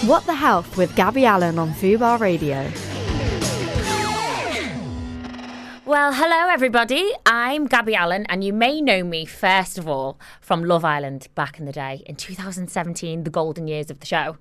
What the Health with Gabby Allen on Fubar Radio. Well, hello everybody. I'm Gabby Allen, and you may know me first of all from Love Island back in the day in 2017, the golden years of the show.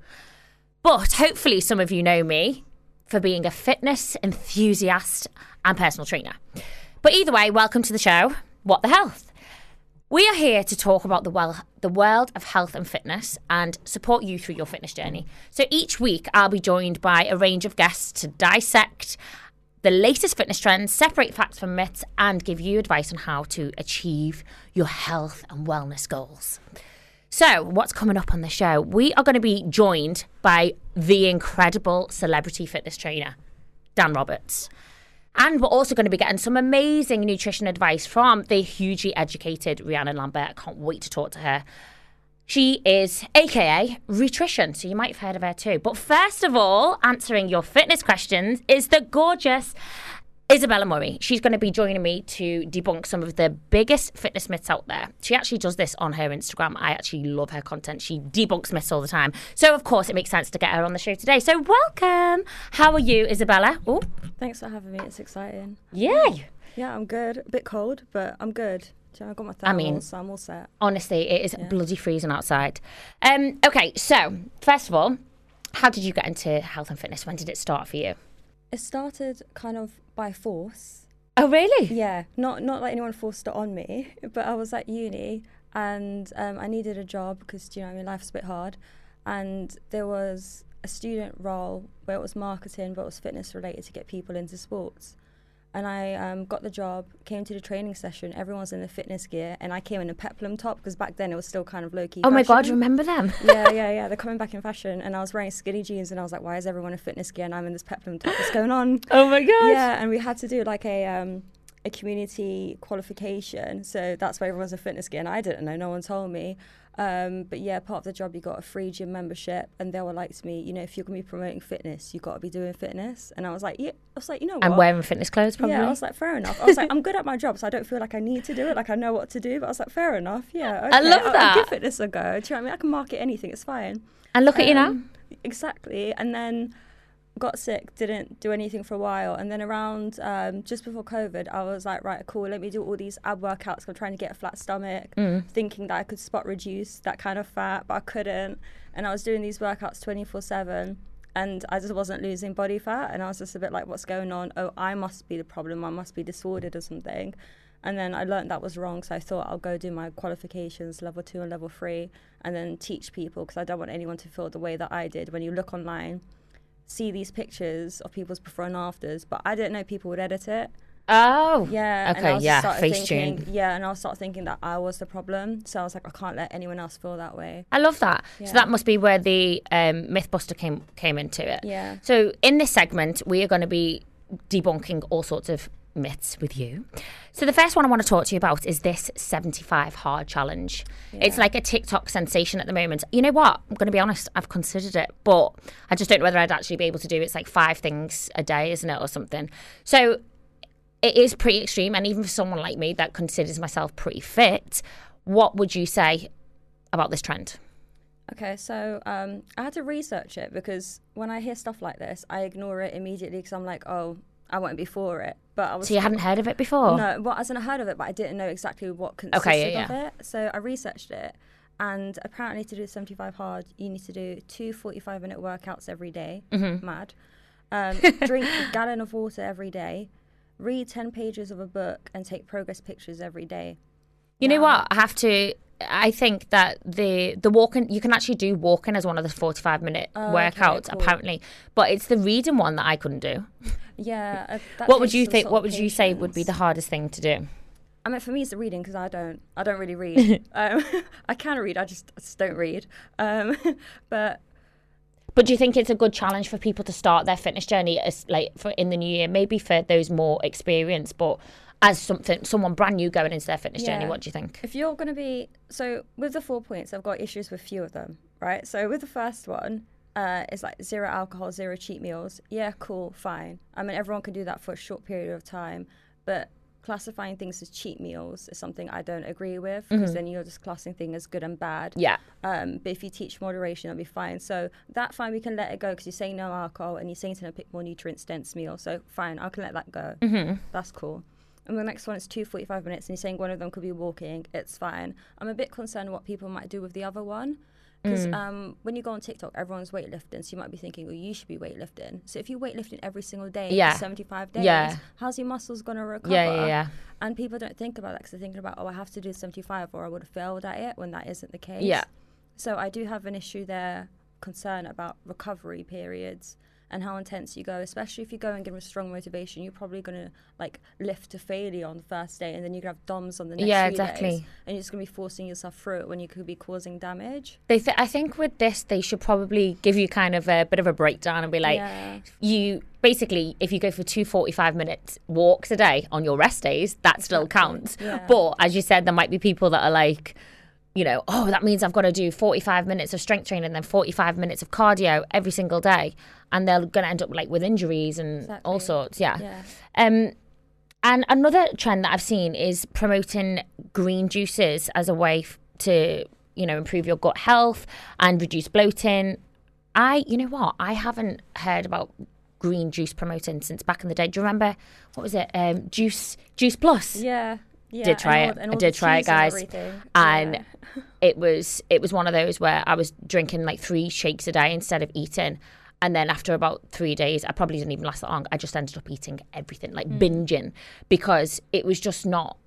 But hopefully some of you know me for being a fitness enthusiast and personal trainer. But either way, welcome to the show, What the Health. We are here to talk about the world of health and fitness and support you through your fitness journey. So each week I'll be joined by a range of guests to dissect the latest fitness trends, separate facts from myths, and give you advice on how to achieve your health and wellness goals. So, what's coming up on the show? We are going to be joined by the incredible celebrity fitness trainer, Dan Roberts. And we're also going to be getting some amazing nutrition advice from the hugely educated Rhiannon Lambert. I can't wait to talk to her. She is AKA Rhitrition, so you might have heard of her too. But first of all, answering your fitness questions is the gorgeous Isabella Murray. She's going to be joining me to debunk some of the biggest fitness myths out there. She actually does this on her Instagram. I actually love her content. She debunks myths all the time. So, of course, it makes sense to get her on the show today. So, welcome. How are you, Isabella? Ooh. Thanks for having me. It's exciting. Yay. Yeah, I'm good. A bit cold, but I'm good. I got my thermal, so I'm all set. Honestly, it is bloody freezing outside. Okay, so first of all, how did you get into health and fitness? When did it start for you? It started kind of by force. Oh, really? Yeah, not like anyone forced it on me, but I was at uni and I needed a job because, life's a bit hard. And there was a student role where it was marketing, but it was fitness related to get people into sports. And I got the job, came to the training session, everyone's in the fitness gear, and I came in a peplum top, because back then it was still kind of low-key Oh fashion. my God, remember them? Yeah, they're coming back in fashion, and I was wearing skinny jeans, and I was like, why is everyone in fitness gear, and I'm in this peplum top, what's going on? Oh my God. Yeah, and we had to do like a community qualification, so that's why everyone's in fitness gear, and I didn't know, no one told me. But yeah, part of the job, you got a free gym membership, and they were like to me, if you're going to be promoting fitness, you got to be doing fitness. And I was like, you know what? I'm wearing fitness clothes, probably. Yeah, I was like, fair enough. I was like, I'm good at my job, so I don't feel like I need to do it. Like, I know what to do. But I was like, fair enough. Yeah, okay. I love that. I'll give fitness a go. Do you know what I mean? I can market anything. It's fine. And look at you now. Exactly. And then got sick, didn't do anything for a while, and then around just before COVID, I was like, right, cool, let me do all these ab workouts. I'm trying to get a flat stomach, thinking that I could spot reduce that kind of fat, but I couldn't. And I was doing these workouts 24/7, and I just wasn't losing body fat, and I was just a bit like, what's going on? Oh, I must be the problem. I must be disordered or something. And then I learned that was wrong, so I thought I'll go do my qualifications, level 2 and level 3, and then teach people, because I don't want anyone to feel the way that I did. When you look online, see these pictures of people's before and afters, but I didn't know people would edit it. Oh. Yeah. Okay, yeah, Facetune. Yeah, and I started thinking that I was the problem. So I was like, I can't let anyone else feel that way. I love that. Yeah. So that must be where the Mythbuster came into it. Yeah. So in this segment, we are going to be debunking all sorts of myths with you. So the first one I want to talk to you about is this 75 hard challenge. Yeah. It's like a TikTok sensation at the moment. You know what? I'm going to be honest, I've considered it, but I just don't know whether I'd actually be able to do it. It's like 5 things a day, isn't it, or something? So it is pretty extreme, and even for someone like me that considers myself pretty fit, what would you say about this trend? Okay, so I had to research it, because when I hear stuff like this, I ignore it immediately, because I'm like, oh, I won't be for it. But I was. So you hadn't heard of it before? No, well, I hadn't heard of it, but I didn't know exactly what consisted of it. So I researched it, and apparently to do 75 hard, you need to do 2 45-minute workouts every day. Mad. Drink a gallon of water every day. Read 10 pages of a book, and take progress pictures every day. You know what? I think that the walking, you can actually do walking as one of the 45-minute workouts, cool. Apparently, but it's the reading one that I couldn't do. Yeah. What would you think? What would you say would be the hardest thing to do? I mean, for me, it's the reading, because I don't really read. I can read, I just don't read. But do you think it's a good challenge for people to start their fitness journey as for in the new year? Maybe for those more experienced, but as someone brand new going into their fitness journey, what do you think? If you're going to be, so with the 4 points, I've got issues with few of them, right? So with the first one, it's like 0 alcohol, 0 cheat meals. Yeah, cool, fine. I mean, everyone can do that for a short period of time, but classifying things as cheat meals is something I don't agree with, because then you're just classing things as good and bad. Yeah. But if you teach moderation, that'll be fine. So that fine, we can let it go, because you're saying no alcohol and you're saying to pick more nutrients-dense meal. So fine, I can let that go. That's cool. And the next one is 2 45 minutes, and you're saying one of them could be walking. It's fine. I'm a bit concerned what people might do with the other one. Because when you go on TikTok, everyone's weightlifting, so you might be thinking, oh, you should be weightlifting. So if you're weightlifting every single day for 75 days, how's your muscles going to recover? Yeah. And people don't think about that, because they're thinking about, oh, I have to do 75 or I would have failed at it, when that isn't the case. Yeah. So I do have an issue there, concern about recovery periods and how intense you go, especially if you're going in with strong motivation. You're probably going to like lift to failure on the first day, and then you're going to have DOMs on the next 3 days. And you're just going to be forcing yourself through it when you could be causing damage. I think with this, they should probably give you kind of a bit of a breakdown and be like, you basically, if you go for 2 45-minute walks a day on your rest days, that still counts. But as you said, there might be people that are like, you know, oh, that means I've got to do 45 minutes of strength training and then 45 minutes of cardio every single day. And they're going to end up like with injuries and all sorts. And another trend that I've seen is promoting green juices as a way to, you know, improve your gut health and reduce bloating. You know what? I haven't heard about green juice promoting since back in the day. Do you remember, what was it? Juice Plus? Yeah. I did try it, guys, and it was one of those where I was drinking like 3 shakes a day instead of eating, and then after about 3 days, I probably didn't even last that long, I just ended up eating everything, like binging, because it was just not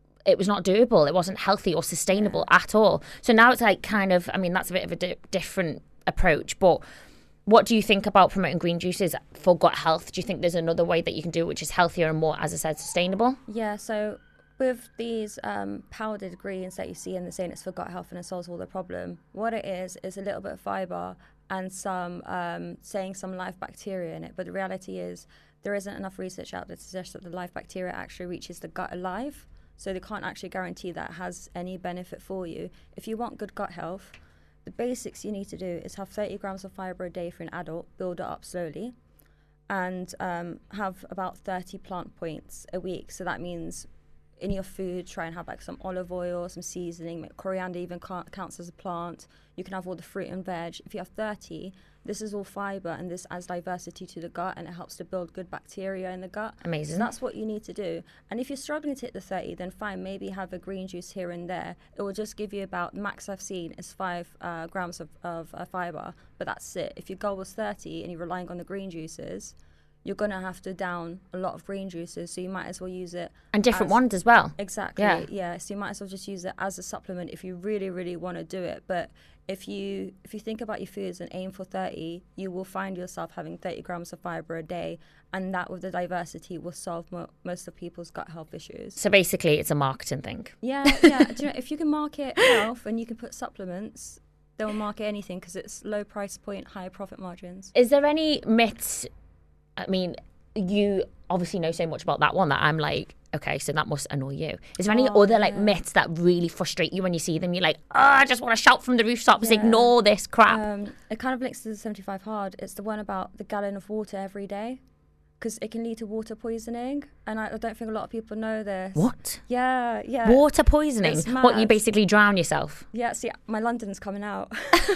doable. It wasn't healthy or sustainable at all. So now it's like kind of, I mean, that's a bit of a different approach, but what do you think about promoting green juices for gut health? Do you think there's another way that you can do it which is healthier and more, as I said, sustainable? Yeah, so with these powdered greens that you see, and they're saying it's for gut health and it solves all the problem, what it is a little bit of fibre and some saying some live bacteria in it. But the reality is there isn't enough research out there to suggest that the live bacteria actually reaches the gut alive. So they can't actually guarantee that it has any benefit for you. If you want good gut health, the basics you need to do is have 30 grams of fibre a day for an adult, build it up slowly, and have about 30 plant points a week. So that means in your food, try and have like some olive oil, some seasoning. Coriander even counts as a plant. You can have all the fruit and veg. If you have 30, this is all fiber, and this adds diversity to the gut, and it helps to build good bacteria in the gut. Amazing. So that's what you need to do. And if you're struggling to hit the 30, then fine, maybe have a green juice here and there. It will just give you about, max I've seen is 5 grams of fiber, but that's it. If your goal was 30 and you're relying on the green juices, you're going to have to down a lot of green juices, so you might as well use it. And different ones as well. Exactly, yeah. So you might as well just use it as a supplement if you really, really want to do it. But if you think about your foods and aim for 30, you will find yourself having 30 grams of fibre a day, and that with the diversity will solve most of people's gut health issues. So basically it's a marketing thing. Yeah. Do you know, if you can market health and you can put supplements, they'll market anything, because it's low price point, high profit margins. Is there any myths? I mean, you obviously know so much about that one that I'm like, okay, so that must annoy you. Is there any other like myths that really frustrate you when you see them? You're like, I just want to shout from the rooftops, ignore this crap. It kind of links to the 75 hard. It's the one about the gallon of water every day, because it can lead to water poisoning, and I don't think a lot of people know this. What? Yeah. Water poisoning? What, you basically drown yourself? Yeah, see, my London's coming out.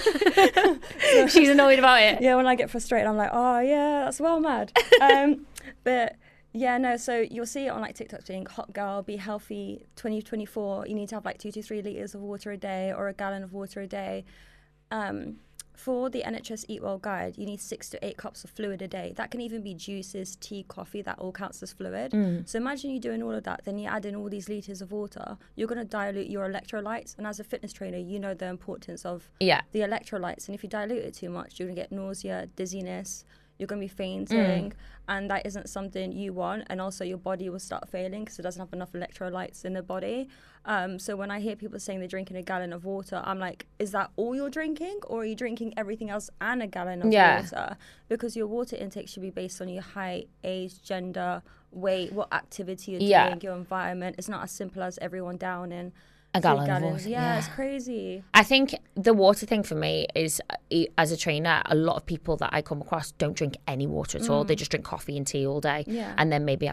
She's annoyed about it. Yeah, when I get frustrated, I'm like, oh, yeah, that's well mad. But, yeah, no, so you'll see it on, like, TikTok saying, hot girl, be healthy, 2024, you need to have, like, 2 to 3 litres of water a day or a gallon of water a day. For the NHS Eat Well guide, you need 6 to 8 cups of fluid a day. That can even be juices, tea, coffee, that all counts as fluid. So imagine you doing all of that, then you add in all these litres of water, you're going to dilute your electrolytes. And as a fitness trainer, you know the importance of the electrolytes. And if you dilute it too much, you're going to get nausea, dizziness, you're going to be fainting, and that isn't something you want. And also your body will start failing because it doesn't have enough electrolytes in the body. So when I hear people saying they're drinking a gallon of water, I'm like, is that all you're drinking, or are you drinking everything else and a gallon of water? Because your water intake should be based on your height, age, gender, weight, what activity you're doing, your environment. It's not as simple as everyone down in a gallon of water. Yeah, it's crazy. I think the water thing for me is, as a trainer, a lot of people that I come across don't drink any water at all. They just drink coffee and tea all day, and then maybe have like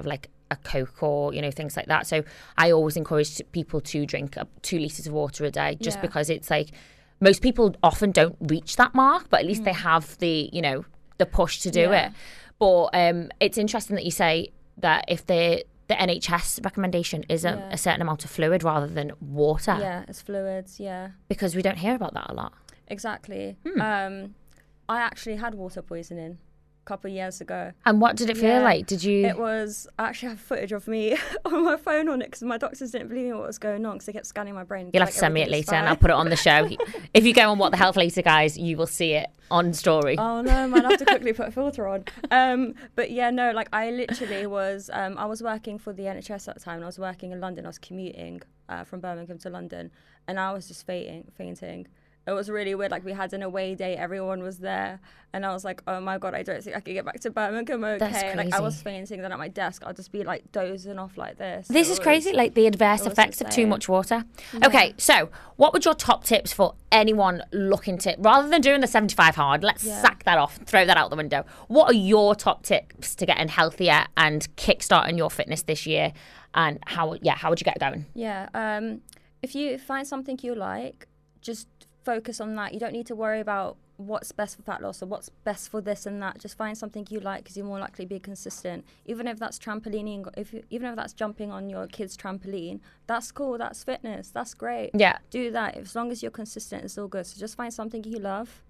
a Coke or, you know, things like that. So I always encourage people to drink 2 litres of water a day, just because it's like most people often don't reach that mark, but at least they have the, you know, the push to do it. But it's interesting that you say that if the NHS recommendation is a certain amount of fluid rather than water. Yeah, it's fluids, Because we don't hear about that a lot. Exactly. I actually had water poisoning a couple of years ago. And what did it feel like? Did you... It was... I actually have footage of me on my phone on it because my doctors didn't believe me what was going on because they kept scanning my brain. You'll have to send me it later and I'll put it on the show. If you go on What the Health later, guys, you will see it on story. Oh no, man, I have to quickly put a filter on. But yeah, no, like I literally was... I was working for the NHS at the time and I was working in London. I was commuting from Birmingham to London and I was just fainting. It was really weird. Like we had an away day, everyone was there, and I was like, "Oh my god, I don't think I could get back to Birmingham okay." That's crazy. Like I was fainting. Then at my desk, I'll just be like dozing off like this. This is crazy. Like the adverse effects of too much water. Yeah. Okay, so what would your top tips for anyone looking to, rather than doing the 75 hard, let's sack that off, throw that out the window. What are your top tips to getting healthier and kickstarting your fitness this year? And how would you get going? Yeah, if you find something you like, just focus on that. You don't need to worry about what's best for fat loss or what's best for this and that. Just find something you like because you're more likely to be consistent. Even if that's trampolining, even if that's jumping on your kid's trampoline, that's cool. That's fitness. That's great. Yeah, do that. As long as you're consistent, it's all good. So just find something you love,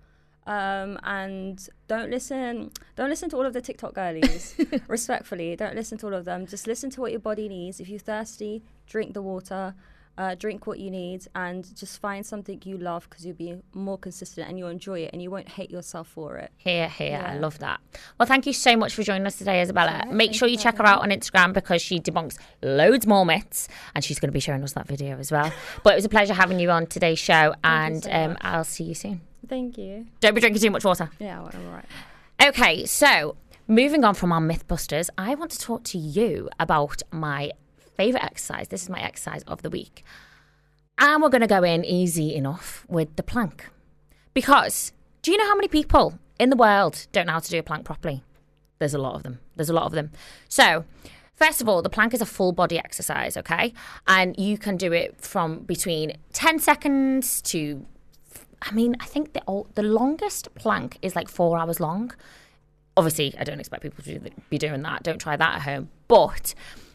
and don't listen to all of the TikTok girlies. Respectfully, don't listen to all of them. Just listen to what your body needs. If you're thirsty, drink the water. Drink what you need and just find something you love because you'll be more consistent and you'll enjoy it and you won't hate yourself for it. Here. I love that. Well, thank you so much for joining us today, Isabella. Make sure you check her out on Instagram because she debunks loads more myths and she's going to be showing us that video as well. But it was a pleasure having you on today's show and I'll see you soon. Thank you. Don't be drinking too much water. Yeah, I'm all right. Okay, so moving on from our Mythbusters, I want to talk to you about my favourite exercise. This is my exercise of the week. And we're going to go in easy enough with the plank. Because do you know how many people in the world don't know how to do a plank properly? There's a lot of them. So, first of all, the plank is a full body exercise, okay? And you can do it from between 10 seconds to, I think the longest plank is like 4 hours long. Obviously, I don't expect people to be doing that. Don't try that at home. But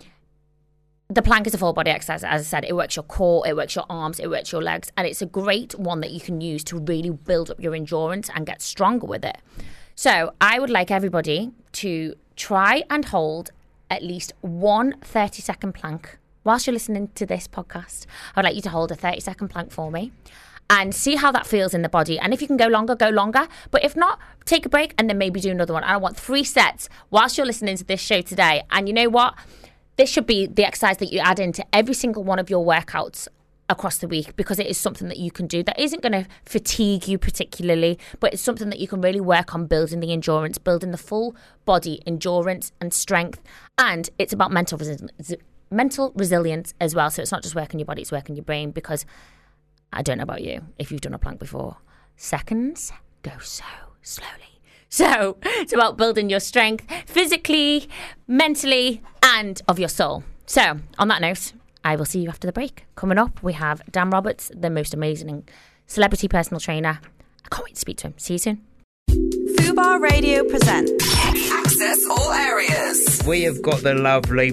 the plank is a full body exercise. As I said, it works your core, it works your arms, it works your legs, and it's a great one that you can use to really build up your endurance and get stronger with it. So I would like everybody to try and hold at least one 30-second plank whilst you're listening to this podcast. I would like you to hold a 30-second plank for me and see how that feels in the body. And if you can go longer, go longer. But if not, take a break and then maybe do another one. I want 3 sets whilst you're listening to this show today. And you know what? This should be the exercise that you add into every single one of your workouts across the week because it is something that you can do that isn't going to fatigue you particularly, but it's something that you can really work on building the endurance, building the full body endurance and strength. And it's about mental resilience as well. So it's not just working your body, it's working your brain because I don't know about you, if you've done a plank before, seconds go so slowly. So it's about building your strength physically, mentally, and of your soul. So on that note, I will see you after the break. Coming up, we have Dan Roberts, the most amazing celebrity personal trainer. I can't wait to speak to him. See you soon. Fubar Radio presents Access All Areas. We have got the lovely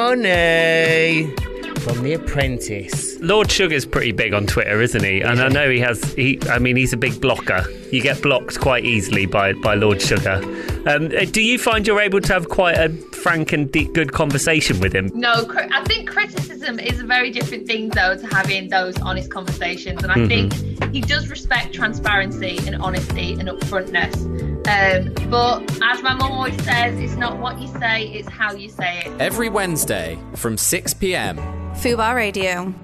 Marnie from The Apprentice. Lord Sugar's pretty big on Twitter, isn't he? And I know he's a big blocker. You get blocked quite easily by Lord Sugar. Do you find you're able to have quite a frank and deep, good conversation with him? No, I think criticism is a very different thing, though, to having those honest conversations. And I think he does respect transparency and honesty and upfrontness. But as my mum always says, it's not what you say, it's how you say it. Every Wednesday from 6 p.m. Fubar Radio.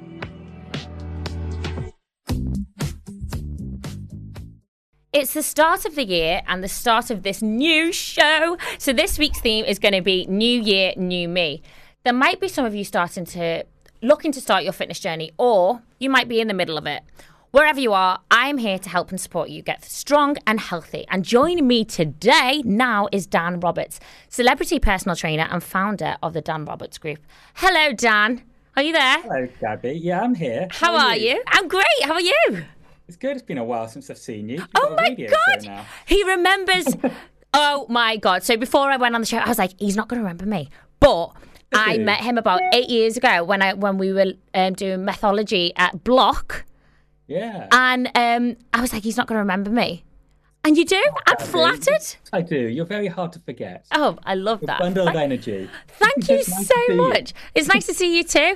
It's the start of the year and the start of this new show. So this week's theme is going to be New Year, New Me. There might be some of you looking to start your fitness journey, or you might be in the middle of it. Wherever you are, I'm here to help and support you get strong and healthy. And joining me today now is Dan Roberts, celebrity personal trainer and founder of the Dan Roberts Group. Hello, Dan. Are you there? Hello, Gabby. Yeah, I'm here. How are you? I'm great. How are you? It's good. It's been a while since I've seen you. You've Oh got a my radio show God. now. He remembers. Oh my God. So before I went on the show, I was like, he's not going to remember me. But I met him about 8 years ago when we were doing Methology at Block. Yeah. And I was like, he's not going to remember me. And you do? I'm Gabby. flattered. I do. You're very hard to forget. Oh, I love You're that. a bundle of energy. Thank you It's nice to so see you. much. It's nice to see you too.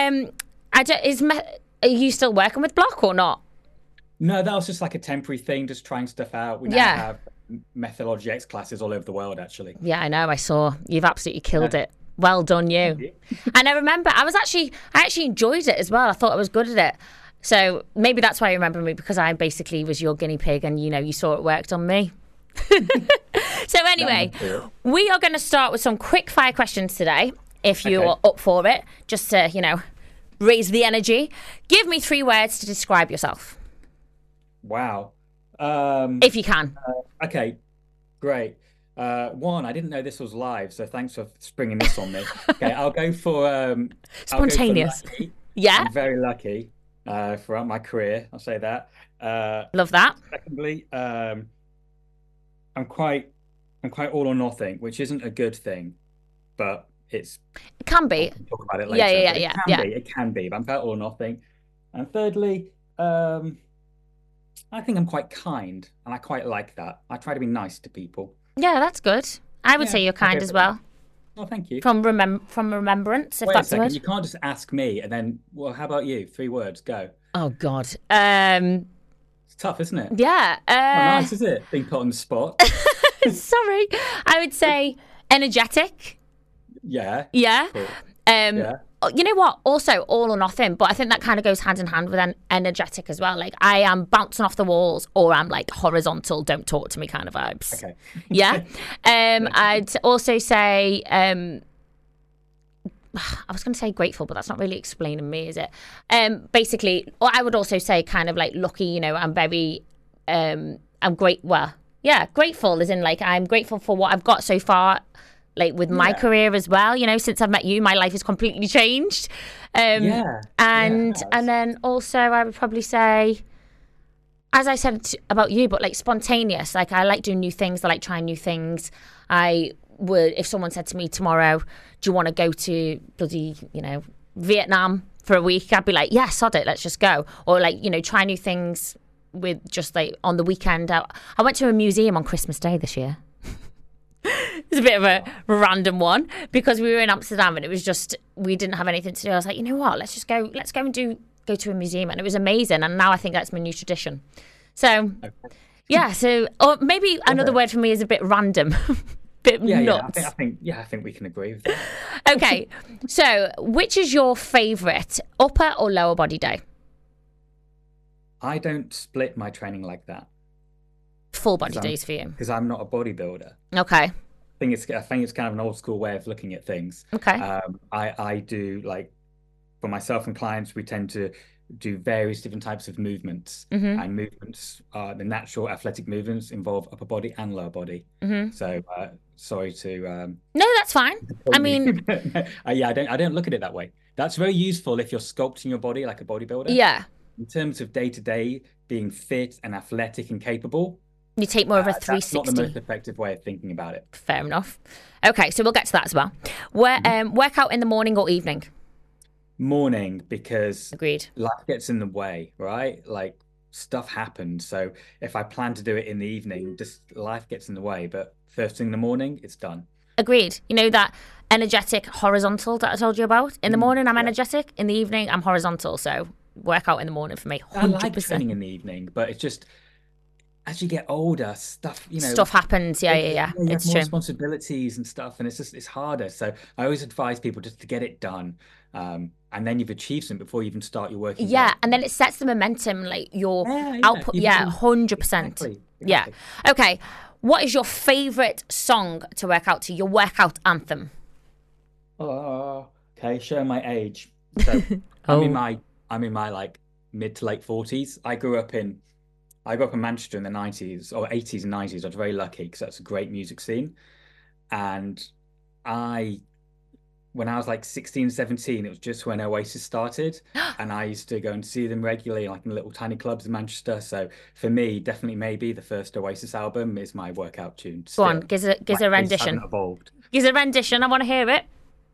Are you still working with Block or not? No, that was just like a temporary thing, just trying stuff out. We now Yeah. have Methodology X classes all over the world, actually. Yeah, I know. I saw. You've absolutely killed it. Well done, you. you. And I remember I actually enjoyed it as well. I thought I was good at it. So maybe that's why you remember me, because I basically was your guinea pig and, you saw it worked on me. So anyway, we are going to start with some quick fire questions today, if you are up for it, just to, raise the energy. Give me 3 words to describe yourself, Wow. if you can. Okay, great. 1, I didn't know this was live, so thanks for springing this on me. Okay, I'll go for Spontaneous. lucky. Yeah, I'm very lucky throughout my career. I'll say that. love that. Secondly, I'm quite all or nothing, which isn't a good thing, but it's. It can be. We'll talk about it later. Yeah. It can be, but I'm quite all or nothing. And thirdly, I think I'm quite kind, and I quite like that. I try to be nice to people. Yeah, that's good. I would Yeah, say you're kind okay, as well. Oh, thank you. From remembrance, if Wait a that's the second, word. you can't just ask me and then, well, how about you? 3 words, go. Oh God. It's tough, isn't it? Yeah. Not nice, is it? Being put on the spot. Sorry. I would say energetic. Yeah. Yeah. Cool. Yeah. You know what? Also, all or nothing. But I think that kind of goes hand in hand with energetic as well. Like, I am bouncing off the walls, or I'm like horizontal, don't talk to me kind of vibes. Okay. Yeah. I'd also say, I was going to say grateful, but that's not really explaining me, is it? Basically, or I would also say kind of like lucky. I'm very, I'm great. Well, yeah, grateful as in like I'm grateful for what I've got so far. Like with my career as well, since I've met you, my life has completely changed. And then also I would probably say, as I said about you, but like spontaneous. Like I like doing new things. I like trying new things. I would, if someone said to me tomorrow, do you want to go to bloody, Vietnam for a week? I'd be like, yeah, sod it, let's just go. Or like, try new things with just like on the weekend. I went to a museum on Christmas Day this year. It's a bit of a random one because we were in Amsterdam and it was just, we didn't have anything to do. I was like, you know what, let's go and go to a museum. And it was amazing. And now I think that's my new tradition. So, yeah. So, or maybe another word for me is a bit random, bit nuts. I think we can agree with that. Okay. So, which is your favourite, upper or lower body day? I don't split my training like that. Full body days for you. Because I'm not a bodybuilder. Okay. I think it's kind of an old school way of looking at things. Okay. I do, like, for myself and clients, we tend to do various different types of movements. And movements, the natural athletic movements involve upper body and lower body. So sorry to no, that's fine. I mean, I don't look at it that way. That's very useful if you're sculpting your body like a bodybuilder. Yeah. In terms of day to day being fit and athletic and capable, you take more of a 360. That's not the most effective way of thinking about it. Fair enough. Okay, so we'll get to that as well. Workout in the morning or evening? Morning, because agreed. Life gets in the way, right? Like stuff happens. So if I plan to do it in the evening, just life gets in the way. But first thing in the morning, it's done. Agreed. You know that energetic horizontal that I told you about? In the morning, I'm energetic. In the evening, I'm horizontal. So workout in the morning for me, 100%. I like training in the evening, but it's just, as you get older, stuff happens. Yeah. You have it's more true. responsibilities and stuff, and it's harder. So I always advise people just to get it done, and then you've achieved something before you even start your working. Yeah, and then it sets the momentum, like your output. Yeah, 100%. Exactly. Yeah. Okay. What is your favorite song to work out to? Your workout anthem? Okay, showing my age. So I'm in my like mid to late 40s. I grew up in Manchester in the 90s or 80s and 90s. I was very lucky because that's a great music scene. And when I was like 16, 17, it was just when Oasis started. And I used to go and see them regularly, like in little tiny clubs in Manchester. So for me, definitely maybe the first Oasis album is my workout tune. Go on, give us a rendition. Evolved. Give us a rendition. I want to hear it.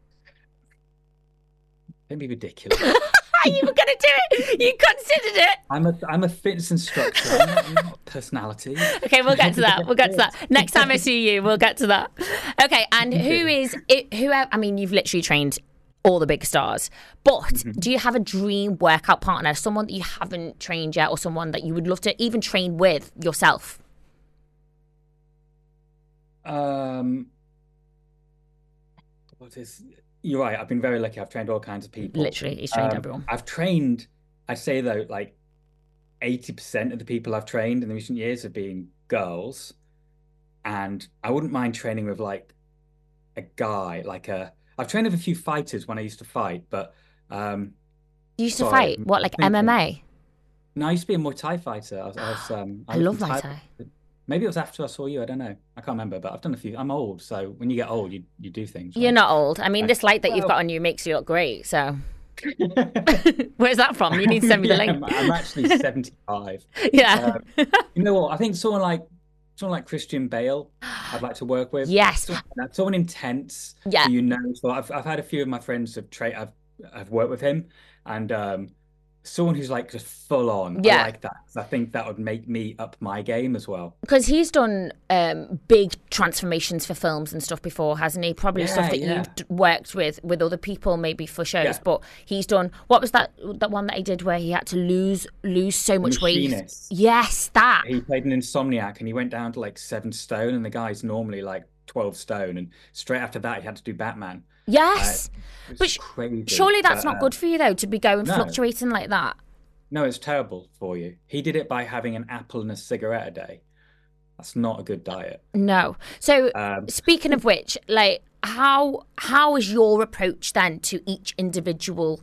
Don't be ridiculous. You were going to do it. You considered it. I'm a fitness instructor. I'm not a personality. Okay, we'll get to that. We'll get to that. Next time I see you, we'll get to that. Okay, and who is it? I mean, you've literally trained all the big stars, but do you have a dream workout partner, someone that you haven't trained yet, or someone that you would love to even train with yourself? You're right. I've been very lucky. I've trained all kinds of people. Literally, he's trained everyone. I'd say though, like 80% of the people I've trained in the recent years have been girls. And I wouldn't mind training with like a guy, I've trained with a few fighters when I used to fight, but you used to fight? What, like MMA? No, I used to be a Muay Thai fighter. I love Muay Thai. Maybe it was after I saw you. I don't know. I can't remember, but I've done a few. I'm old, so when you get old, you do things. Right? You're not old. I mean, this light that you've got on you makes you look great. So, where's that from? You need to send me the link. I'm actually 75. Yeah. You know what? I think someone like Christian Bale, I'd like to work with. Yes. Someone intense. Yeah. Who you know. So I've had a few of my friends I've worked with him, and someone who's like just full on. Yeah. I like that. I think that would make me up my game as well. Because he's done big transformations for films and stuff before, hasn't he? Probably stuff that you've worked with other people, maybe for shows. Yeah. But he's done. What was that one that he did where he had to lose so much weight? Yes, that. He played an insomniac and he went down to like 7 stone, and the guy's normally like 12 stone, and straight after that he had to do Batman. Yes. But crazy, surely that's not good for you, though, to be fluctuating like that. No, it's terrible for you. He did it by having an apple and a cigarette a day. That's not a good diet. No. So, speaking of which, like, how is your approach then to each individual?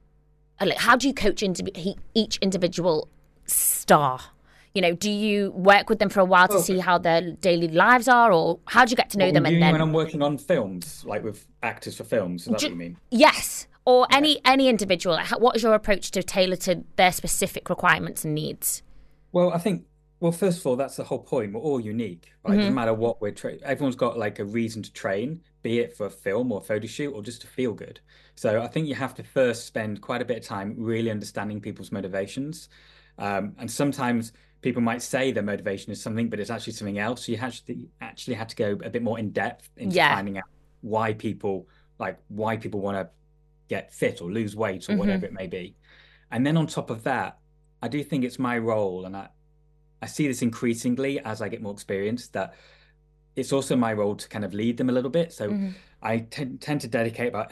Like, how do you coach each individual star? You know, do you work with them for a while to see how their daily lives are, or how do you get to know them? And then when I'm working on films, like with actors for films, is that what you mean? Yes, or any individual. What is your approach to tailor to their specific requirements and needs? Well, I think, first of all, that's the whole point. We're all unique, right? It doesn't matter what we're training. Everyone's got like a reason to train, be it for a film or a photo shoot or just to feel good. So I think you have to first spend quite a bit of time really understanding people's motivations. And sometimes people might say their motivation is something, but it's actually something else. So you actually have to go a bit more in depth into finding out why people want to get fit or lose weight or whatever it may be. And then on top of that, I do think it's my role, and I see this increasingly as I get more experience, that it's also my role to kind of lead them a little bit. So I tend to dedicate about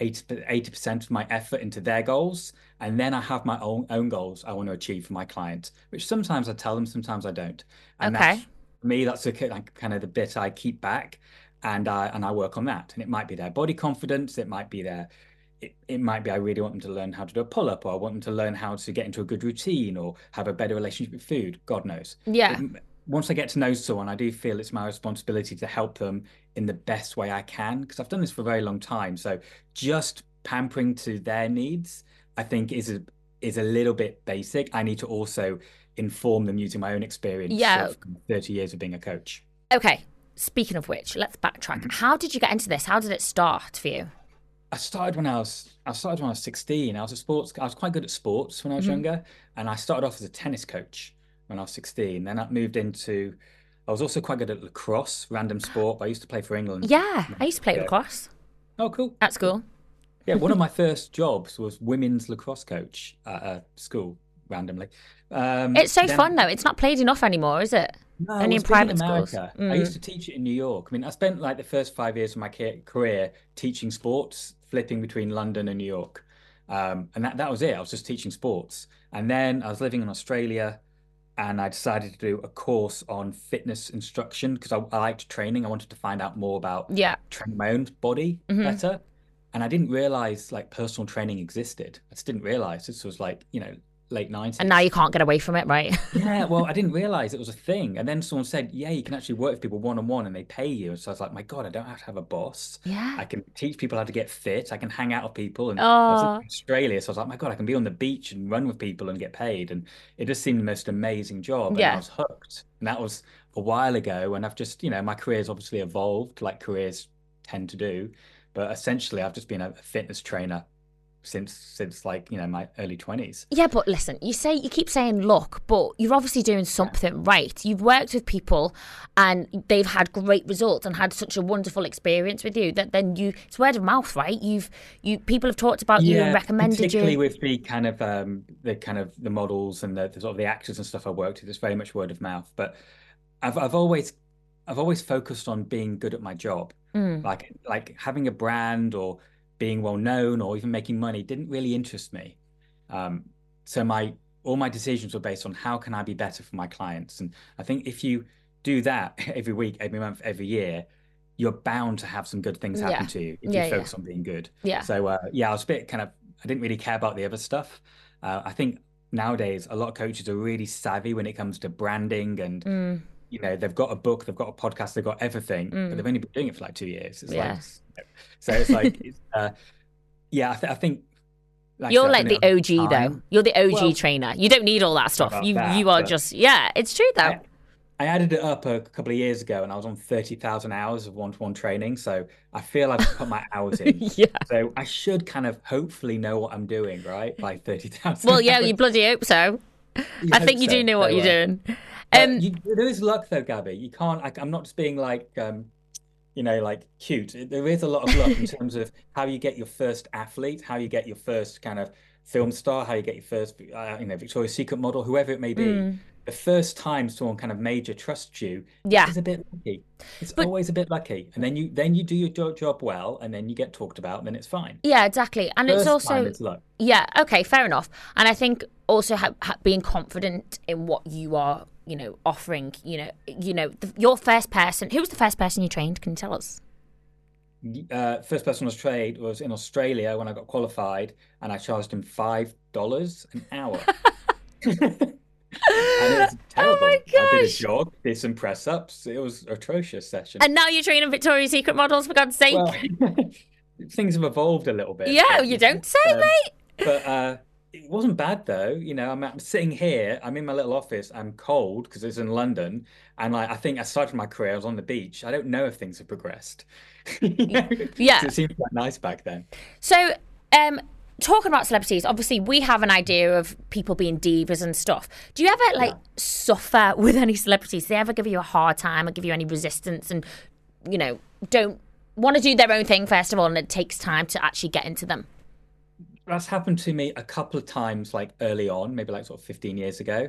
80% of my effort into their goals. And then I have my own goals I want to achieve for my client, which sometimes I tell them, sometimes I don't. And for me, that's kind of the bit I keep back, and I work on that. And it might be their body confidence. It might be it might be I really want them to learn how to do a pull-up, or I want them to learn how to get into a good routine or have a better relationship with food. God knows. Yeah. Once I get to know someone, I do feel it's my responsibility to help them in the best way I can, because I've done this for a very long time. So just pampering to their needs, I think, is a little bit basic. I need to also inform them using my own experience of 30 years of being a coach. Okay. Speaking of which, let's backtrack. How did you get into this? How did it start for you? I started when I was 16. I was quite good at sports when I was younger, and I started off as a tennis coach when I was 16. Then I moved into, I was also quite good at lacrosse, random sport. I used to play for England. Yeah, I used to play lacrosse. Oh, cool. At school. Yeah, one of my first jobs was women's lacrosse coach at a school, randomly. It's so fun, though. It's not played enough anymore, is it? No, only in private schools. I used to teach it in New York. I mean, I spent like the first 5 years of my career teaching sports, flipping between London and New York. And that was it. I was just teaching sports. And then I was living in Australia, and I decided to do a course on fitness instruction because I liked training. I wanted to find out more about training my own body better. And I didn't realize like personal training existed. I just didn't realize this was like, late 90s. And now you can't get away from it, right? Yeah, well, I didn't realize it was a thing. And then someone said, yeah, you can actually work with people one-on-one and they pay you. And so I was like, my God, I don't have to have a boss. Yeah. I can teach people how to get fit. I can hang out with people. And I was in Australia, so I was like, my God, I can be on the beach and run with people and get paid. And it just seemed the most amazing job. And I was hooked. And that was a while ago. And I've just, my career's obviously evolved like careers tend to do. But essentially, I've just been a fitness trainer since like my early 20s. Yeah, but listen, you keep saying luck, but you're obviously doing something right. You've worked with people and they've had great results and had such a wonderful experience with you that then it's word of mouth, right? People have talked about you and recommended particularly you. With the kind of the models and the sort of the actors and stuff I worked with. It's very much word of mouth. But I've always focused on being good at my job. Like having a brand or being well known or even making money didn't really interest me. So all my decisions were based on how can I be better for my clients. And I think if you do that every week, every month, every year, you're bound to have some good things happen to you if you focus on being good. Yeah. So I was a bit I didn't really care about the other stuff. I think nowadays a lot of coaches are really savvy when it comes to branding and they've got a book, they've got a podcast, they've got everything, but they've only been doing it for like 2 years. I think you're like the OG though. You're the OG trainer. You don't need all that stuff. You are just it's true though. I added it up a couple of years ago and I was on 30,000 hours of one-to-one training. So I feel I've put my hours in. So I should kind of hopefully know what I'm doing, right? By 30,000. Well, yeah, you bloody hope so. I think you do know what you're doing. There is luck though, Gabby. You can't. I'm not just being like, like cute. There is a lot of luck in terms of how you get your first athlete, how you get your first kind of film star, how you get your first, Victoria's Secret model, whoever it may be. The first time someone kind of major trusts you is a bit lucky. It's always a bit lucky, and then you do your job well, and then you get talked about, and then it's fine. Yeah, exactly. And first it's also time it's luck. Yeah, okay, fair enough. And I think also being confident in what you are, offering. Your first person. Who was the first person you trained? Can you tell us? First person I was trained was in Australia when I got qualified, and I charged him $5 an hour. And it was terrible. Oh my gosh. I did a jog, did some press ups. It was an atrocious session. And now you're training Victoria's Secret models, for God's sake. Well, things have evolved a little bit. Yeah, but, you don't say, mate. But it wasn't bad though. I'm sitting here. I'm in my little office. I'm cold because it's in London, and I think aside from my career, I was on the beach. I don't know if things have progressed. Yeah, it seemed quite nice back then. So, talking about celebrities, obviously we have an idea of people being divas and stuff. Do you ever suffer with any celebrities? Do they ever give you a hard time or give you any resistance and, don't want to do their own thing first of all and it takes time to actually get into them? That's happened to me a couple of times, like early on, maybe like sort of 15 years ago.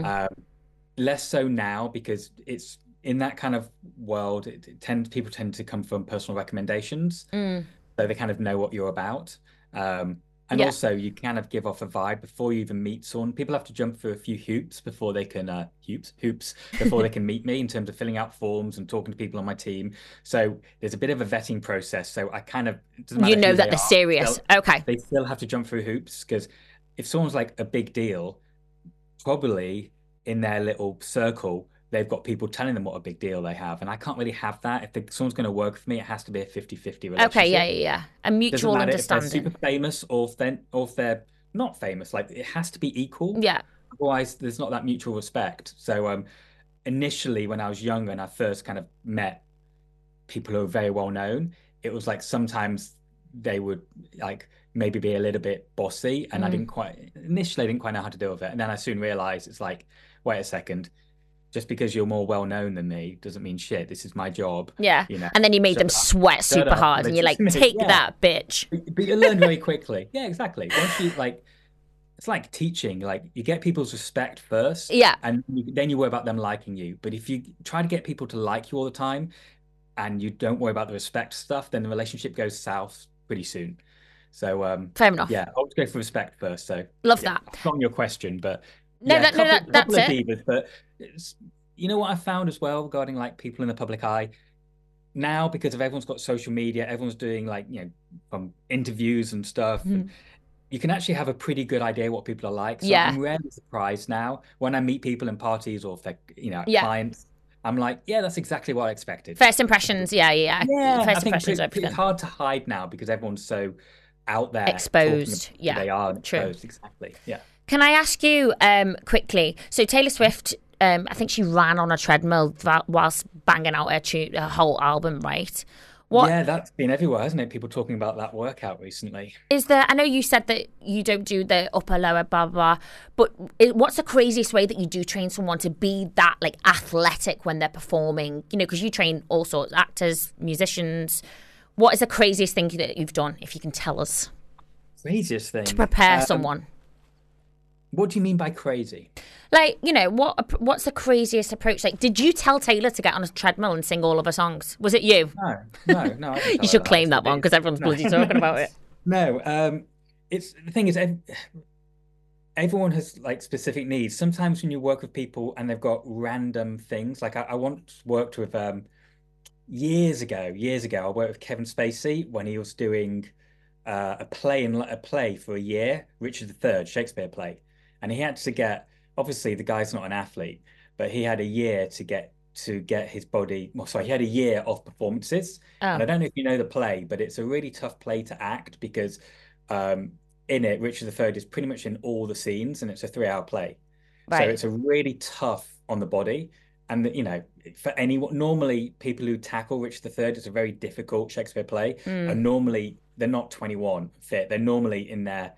Less so now because it's in that kind of world, people tend to come from personal recommendations. So they kind of know what you're about. And also, you kind of give off a vibe before you even meet someone. People have to jump through a few hoops before they can before they can meet me in terms of filling out forms and talking to people on my team. So there's a bit of a vetting process. So I kind of it doesn't matter that they're serious. Okay, they still have to jump through hoops because if someone's like a big deal, probably in their little circle, they've got people telling them what a big deal they have. And I can't really have that. If someone's going to work for me, it has to be a 50-50 relationship. Okay, yeah. A mutual understanding. If they're super famous or if they're not famous. Like, it has to be equal. Yeah. Otherwise, there's not that mutual respect. So initially, when I was younger and I first kind of met people who are very well known, it was like sometimes they would like maybe be a little bit bossy. And I didn't quite know how to deal with it. And then I soon realized it's like, wait a second. Just because you're more well known than me doesn't mean shit. This is my job. Yeah. And then you made them sweat super hard and you're like, take that, bitch. But you learn very quickly. Yeah, exactly. Once you it's like teaching. Like, you get people's respect first. Yeah. And then you worry about them liking you. But if you try to get people to like you all the time and you don't worry about the respect stuff, then the relationship goes south pretty soon. So fair enough. Yeah, I'll go for respect first. So love that. It's not your question, but that's it. Divas, but you know what I found as well regarding like people in the public eye now, because of everyone's got social media, everyone's doing like from interviews and stuff. And you can actually have a pretty good idea what people are like. So Yeah. I'm rarely surprised now when I meet people in parties or if they're, Yeah. clients. I'm like, yeah, that's exactly what I expected. First impressions, yeah. Yeah, First I think impressions, everything. it's hard to hide now because everyone's so out there, Exposed, talking about yeah, who they are and true. exposed. Exactly, yeah. Can I ask you quickly? So Taylor Swift, I think she ran on a treadmill whilst banging out her whole album, right? Yeah, that's been everywhere, hasn't it? People talking about that workout recently. Is there? I know you said that you don't do the upper, lower, blah blah, but what's the craziest way that you do train someone to be that like athletic when they're performing? Because you train all sorts, actors, musicians. What is the craziest thing that you've done, if you can tell us? Craziest thing To prepare someone. What do you mean by crazy? Like, what's the craziest approach? Like, did you tell Taylor to get on a treadmill and sing all of her songs? Was it you? No. I didn't tell You her should that, claim that actually. one because everyone's bloody talking about it. No, it's the thing is, everyone has like specific needs. Sometimes when you work with people and they've got random things, like I once worked with years ago, I worked with Kevin Spacey when he was doing a play for a year, Richard III, Shakespeare play, and he had to get. Obviously, the guy's not an athlete, but he had a year to get his body. Well, sorry, he had a year of performances. And I don't know if you know the play, but it's a really tough play to act because in it, Richard III is pretty much in all the scenes, and it's a 3-hour play. Right. So it's a really tough on the body. And for anyone, normally people who tackle Richard III, it's a very difficult Shakespeare play. And normally they're not 21 fit. They're normally in their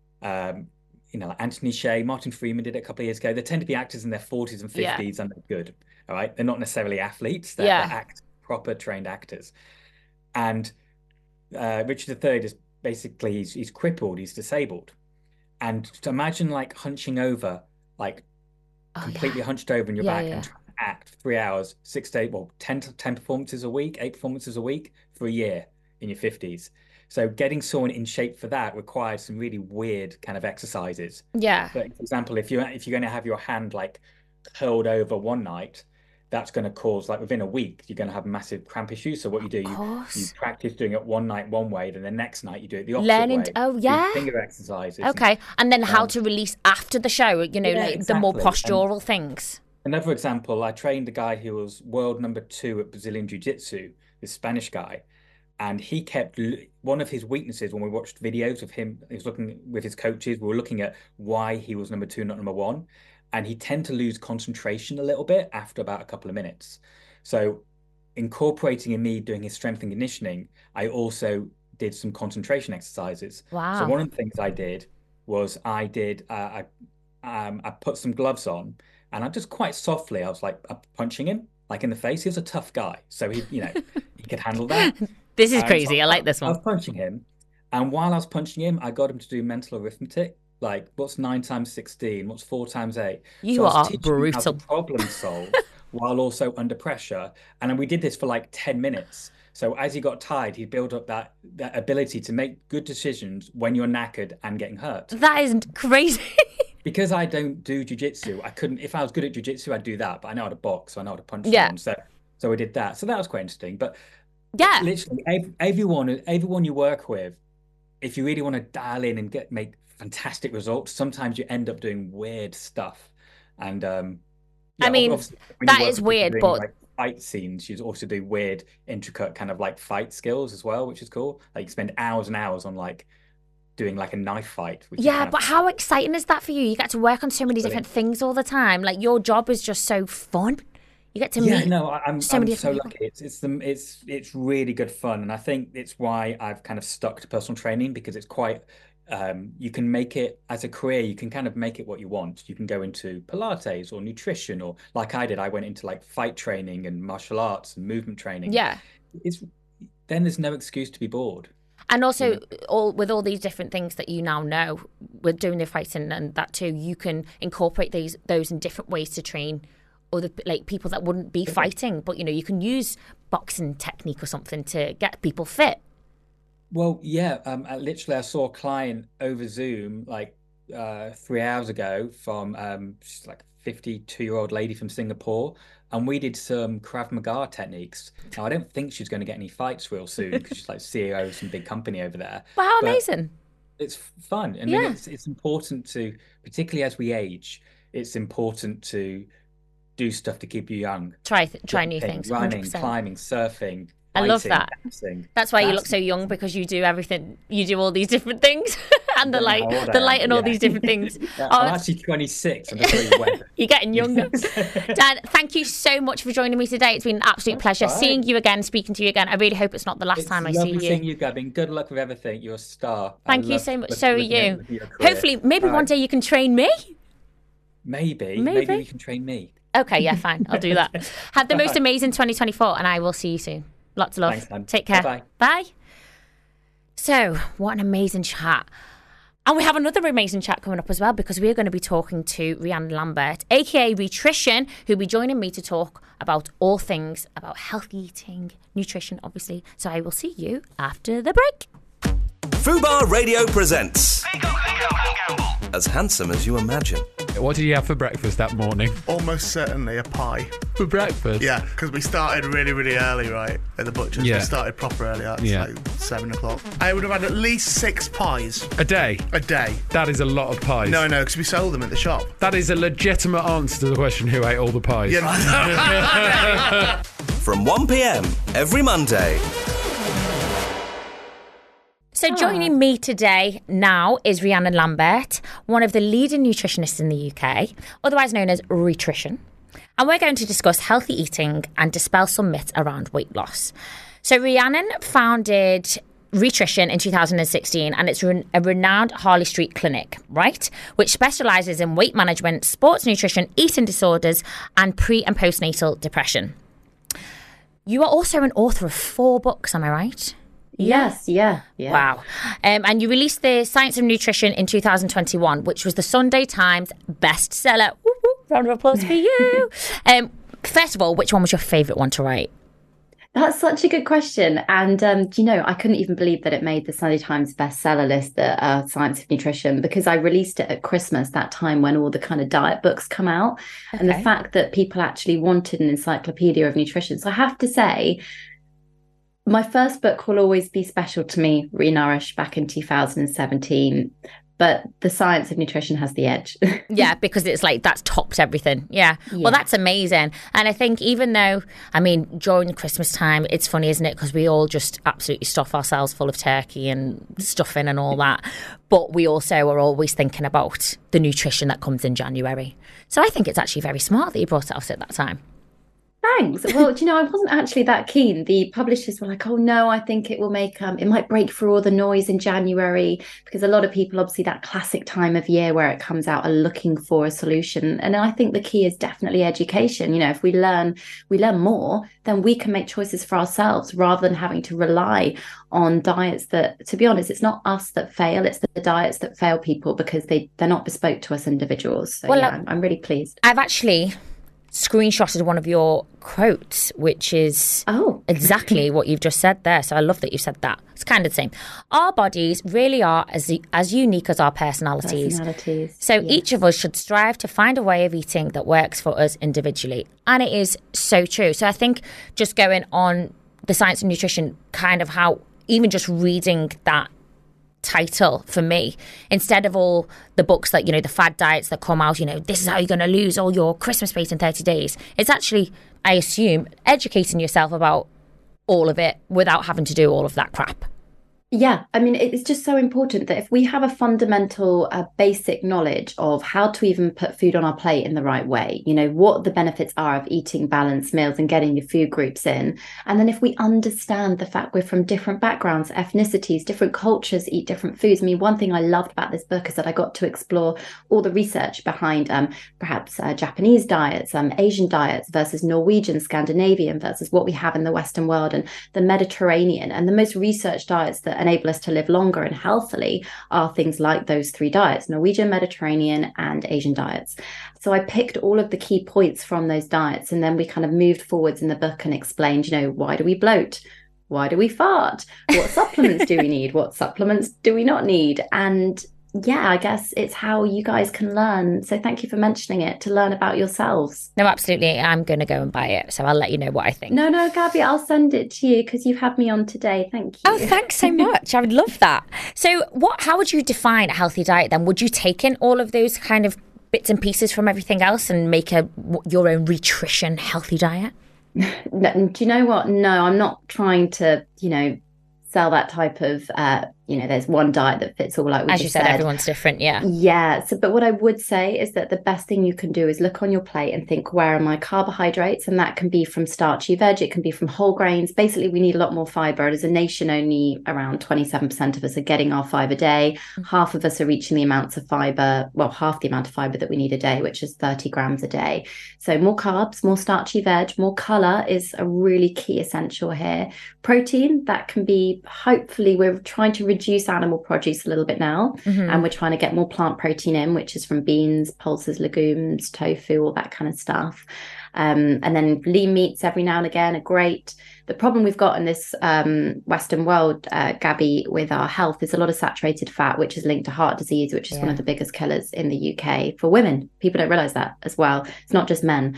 like Anthony Shea, Martin Freeman did it a couple of years ago. They tend to be actors in their 40s and 50s and they're good. All right. They're not necessarily athletes. They're proper trained actors. And Richard III is basically, he's crippled, he's disabled. And to imagine like hunching over, like completely hunched over in your back and trying to act 3 hours, 6 days, 10 performances a week, 8 performances a week for a year in your 50s. So getting someone in shape for that requires some really weird kind of exercises. Yeah. But for example, if you're going to have your hand like curled over one night, that's going to cause like within a week, you're going to have massive cramp issues. So what you do, you practice doing it one night one way, then the next night you do it the opposite way. Do finger exercises. Okay. And then how to release after the show, the more postural things. Another example, I trained a guy who was world #2 at Brazilian Jiu-Jitsu, this Spanish guy. And he kept, one of his weaknesses when we watched videos of him, he was looking with his coaches, we were looking at why he was #2, not #1. And he tended to lose concentration a little bit after about a couple of minutes. So incorporating in me doing his strength and conditioning, I also did some concentration exercises. Wow. So one of the things I did was I put some gloves on and I just quite softly, I was like punching him like in the face. He was a tough guy. So he could handle that. This is crazy. I like this one. I was punching him. And while I was punching him, I got him to do mental arithmetic. Like, what's 9 times 16? What's 4 times 8? You are brutal. How to problem solve while also under pressure. And then we did this for like 10 minutes. So as he got tired, he'd build up that ability to make good decisions when you're knackered and getting hurt. That is crazy. Because I don't do jiu-jitsu, I couldn't. If I was good at jiu-jitsu, I'd do that. But I know how to box, so I know how to punch someone. So we did that. So that was quite interesting. But yeah, literally everyone you work with, if you really want to dial in and make fantastic results, sometimes you end up doing weird stuff. And I mean, that is weird, but like fight scenes, you also do weird, intricate kind of like fight skills as well, which is cool. Like you spend hours and hours on like doing like a knife fight. But how exciting is that for you? You get to work on so many different things all the time. Like your job is just so fun. You get to meet. I'm so lucky. It's really good fun, and I think it's why I've kind of stuck to personal training because it's quite. You can make it as a career. You can kind of make it what you want. You can go into Pilates or nutrition, or like I did, I went into like fight training and martial arts and movement training. Yeah, then there's no excuse to be bored. And also, with all these different things that you now know, with doing the fighting and that too, you can incorporate those in different ways to train other like people that wouldn't be fighting, but you can use boxing technique or something to get people fit. Well, yeah. I saw a client over Zoom like 3 hours ago from she's like a 52-year-old lady from Singapore, and we did some Krav Maga techniques. Now I don't think she's going to get any fights real soon because she's like CEO of some big company over there. But how amazing! It's fun. I mean, it's important to, particularly as we age, it's important to do stuff to keep you young. Try new things. Running, 100%. climbing, surfing. I love fighting, that. dancing. That's why you look so young, because you do everything. You do all these different things, and the light and all these different things. I'm actually 26. I'm just very aware. You're getting younger. Dan, thank you so much for joining me today. It's been an absolute pleasure seeing you again, speaking to you again. I really hope it's not the last time I see you. Lovely seeing you, Gabby. Good luck with everything. You're a star. Thank you so much. So are you. Hopefully, maybe one day you can train me. Maybe you can train me. Okay, yeah, fine. I'll do that. Have the most amazing 2024, and I will see you soon. Lots of love. Thanks, man. Take care. Bye-bye. Bye. So, what an amazing chat. And we have another amazing chat coming up as well, because we're going to be talking to Rhiannon Lambert, aka Rhitrition, who'll be joining me to talk about all things about healthy eating, nutrition, obviously. So I will see you after the break. Fubar Radio presents As Handsome as You Imagine. What did you have for breakfast that morning? Almost certainly a pie. For breakfast? Yeah, because we started really, really early, right, at the butcher's. Yeah. We started proper early, like 7 o'clock. I would have had at least 6 pies. A day? A day. That is a lot of pies. No, because we sold them at the shop. That is a legitimate answer to the question, who ate all the pies? Yeah. From 1 p.m. every Monday. So joining me today now is Rhiannon Lambert, one of the leading nutritionists in the UK, otherwise known as Rhitrition. And we're going to discuss healthy eating and dispel some myths around weight loss. So Rhiannon founded Rhitrition in 2016, and it's a renowned Harley Street clinic, right? Which specialises in weight management, sports nutrition, eating disorders, and pre- and postnatal depression. You are also an author of 4 books, am I right? Yes, yeah. Wow. And you released The Science of Nutrition in 2021, which was the Sunday Times bestseller. Woo-hoo, round of applause for you. First of all, which one was your favourite one to write? That's such a good question. And, I couldn't even believe that it made the Sunday Times bestseller list, the Science of Nutrition, because I released it at Christmas, that time when all the kind of diet books come out. Okay. And the fact that people actually wanted an encyclopedia of nutrition. So I have to say, my first book will always be special to me, Renourish, back in 2017. But The Science of Nutrition has the edge. Yeah, because it's like that's topped everything. Yeah. Well, that's amazing. And I think even though, during Christmas time, it's funny, isn't it? Because we all just absolutely stuff ourselves full of turkey and stuffing and all that. But we also are always thinking about the nutrition that comes in January. So I think it's actually very smart that you brought it out at that time. Thanks. Well, I wasn't actually that keen. The publishers were like, oh no, I think it will make, it might break through all the noise in January, because a lot of people, obviously that classic time of year where it comes out, are looking for a solution. And I think the key is definitely education. If we learn more, then we can make choices for ourselves rather than having to rely on diets that, to be honest, it's not us that fail, it's the diets that fail people because they're not bespoke to us individuals. So I'm really pleased. I've actually screenshotted one of your quotes, which is exactly what you've just said there. So I love that you said that. It's kind of the same. Our bodies really are as unique as our personalities. So each of us should strive to find a way of eating that works for us individually. And it is so true. So I think just going on The Science of Nutrition, kind of how even just reading that title for me, instead of all the books that, the fad diets that come out, this is how you're going to lose all your Christmas weight in 30 days. It's actually, I assume, educating yourself about all of it without having to do all of that crap. Yeah, it's just so important that if we have a fundamental, basic knowledge of how to even put food on our plate in the right way, what the benefits are of eating balanced meals and getting your food groups in. And then if we understand the fact we're from different backgrounds, ethnicities, different cultures, eat different foods. One thing I loved about this book is that I got to explore all the research behind perhaps Japanese diets, Asian diets versus Norwegian, Scandinavian versus what we have in the Western world, and the Mediterranean. And the most researched diets that enable us to live longer and healthily are things like those 3 diets: Norwegian, Mediterranean, and Asian diets. So I picked all of the key points from those diets, and then we kind of moved forwards in the book and explained, why do we bloat? Why do we fart? What supplements do we need? What supplements do we not need? And yeah, I guess it's how you guys can learn. So thank you for mentioning it, to learn about yourselves. No, absolutely. I'm going to go and buy it. So I'll let you know what I think. No, Gabby, I'll send it to you because you've had me on today. Thank you. Oh, thanks so much. I would love that. So how would you define a healthy diet then? Would you take in all of those kind of bits and pieces from everything else and make your own nutrition healthy diet? No, do you know what? No, I'm not trying to, sell that type of, there's one diet that fits all, like we As just you said, everyone's different, yeah. Yeah. So, but what I would say is that the best thing you can do is look on your plate and think, where are my carbohydrates? And that can be from starchy veg, it can be from whole grains. Basically, we need a lot more fiber. As a nation, only around 27% of us are getting our 5 a day. Half of us are reaching the amounts of fiber, half the amount of fiber that we need a day, which is 30 grams a day. So more carbs, more starchy veg, more color is a really key essential here. Protein, that can be, hopefully, we're trying to reduce animal produce a little bit now, and we're trying to get more plant protein in, which is from beans, pulses, legumes, tofu, all that kind of stuff. And then lean meats every now and again are great. The problem we've got in this Western world, Gabby, with our health is a lot of saturated fat, which is linked to heart disease, which is one of the biggest killers in the UK for women. People don't realize that as well. It's not just men.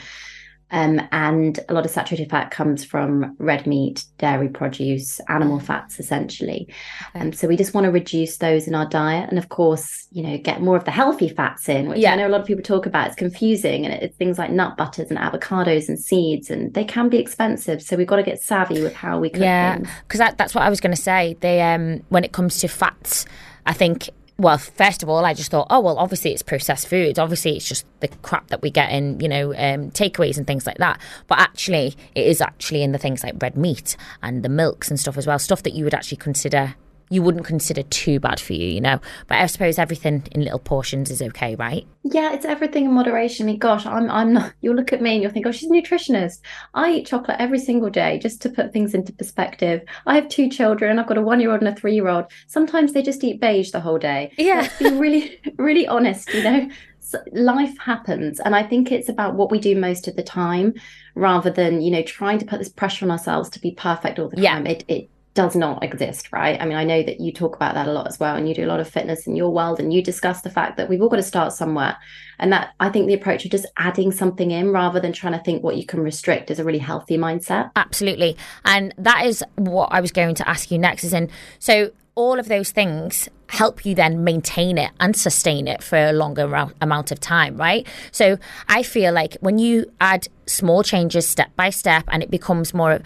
And a lot of saturated fat comes from red meat, dairy produce, animal fats, essentially. So we just want to reduce those in our diet. And of course, get more of the healthy fats in, which I know a lot of people talk about. It's confusing. And it's things like nut butters and avocados and seeds, and they can be expensive. So we've got to get savvy with how we cook things. Yeah, because that's what I was going to say. They, when it comes to fats, I think... Well, first of all, I just thought, obviously it's processed foods. Obviously it's just the crap that we get in, takeaways and things like that. But actually, it is actually in the things like red meat and the milks and stuff as well. Stuff that you wouldn't consider too bad for you, But I suppose everything in little portions is okay, right? Yeah, it's everything in moderation. I mean, gosh, I'm not, you'll look at me and you'll think, oh, she's a nutritionist. I eat chocolate every single day, just to put things into perspective. I have 2 children. I've got a 1-year-old and a 3-year-old. Sometimes they just eat beige the whole day. Yeah. Let's be really, really honest, So life happens. And I think it's about what we do most of the time, rather than, trying to put this pressure on ourselves to be perfect all the time. It does not exist, right? I mean, I know that you talk about that a lot as well, and you do a lot of fitness in your world, and you discuss the fact that we've all got to start somewhere. And that, I think the approach of just adding something in rather than trying to think what you can restrict is a really healthy mindset. Absolutely. And that is what I was going to ask you next, so all of those things help you then maintain it and sustain it for a longer amount of time, right? So I feel like when you add small changes step by step, and it becomes more of,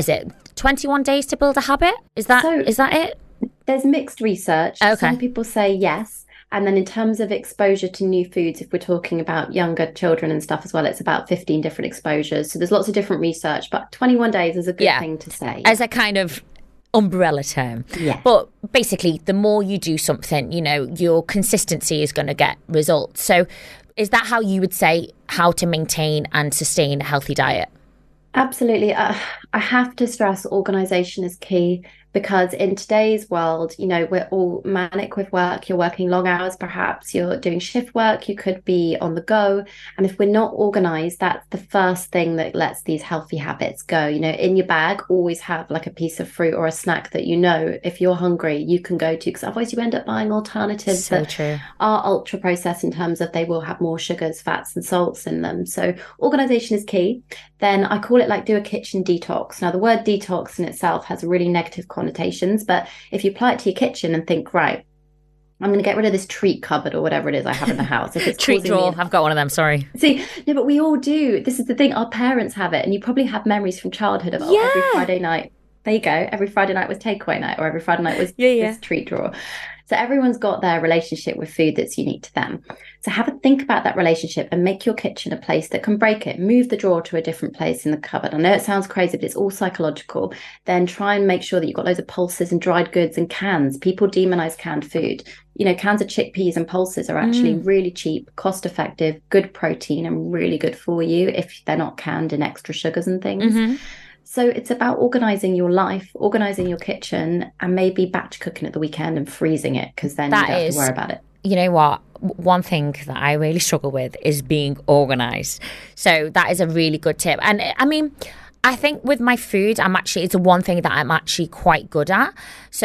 21 days to build a habit? Is that it? There's mixed research. Okay. Some people say yes. And then in terms of exposure to new foods, if we're talking about younger children and stuff as well, it's about 15 different exposures. So there's lots of different research, but 21 days is a good thing to say. As a kind of umbrella term. Yeah. But basically, the more you do something, your consistency is going to get results. So is that how you would say how to maintain and sustain a healthy diet? Absolutely. I have to stress organisation is key, because in today's world, we're all manic with work. You're working long hours, perhaps you're doing shift work, you could be on the go. And if we're not organised, that's the first thing that lets these healthy habits go. In your bag, always have like a piece of fruit or a snack that if you're hungry, you can go to, because otherwise you end up buying alternatives that are ultra processed in terms of they will have more sugars, fats and salts in them. So organisation is key. Then I call it do a kitchen detox. Now, the word detox in itself has really negative connotations, but if you apply it to your kitchen and think, right, I'm going to get rid of this treat cupboard or whatever it is I have in the house. If it's treat drawer, I've got one of them, sorry. See, no, but we all do. This is the thing, our parents have it, and you probably have memories from childhood of every Friday night. There you go. Every Friday night was takeaway night, or every Friday night was this treat drawer. So everyone's got their relationship with food that's unique to them. So have a think about that relationship and make your kitchen a place that can break it. Move the drawer to a different place in the cupboard. I know it sounds crazy, but it's all psychological. Then try and make sure that you've got loads of pulses and dried goods and cans. People demonize canned food. Cans of chickpeas and pulses are actually really cheap, cost effective, good protein, and really good for you if they're not canned in extra sugars and things. So it's about organising your life, organising your kitchen, and maybe batch cooking at the weekend and freezing it, because then you don't have to worry about it. You know what? One thing that I really struggle with is being organised. So that is a really good tip. And I mean, I think with my food, it's one thing that I'm actually quite good at. So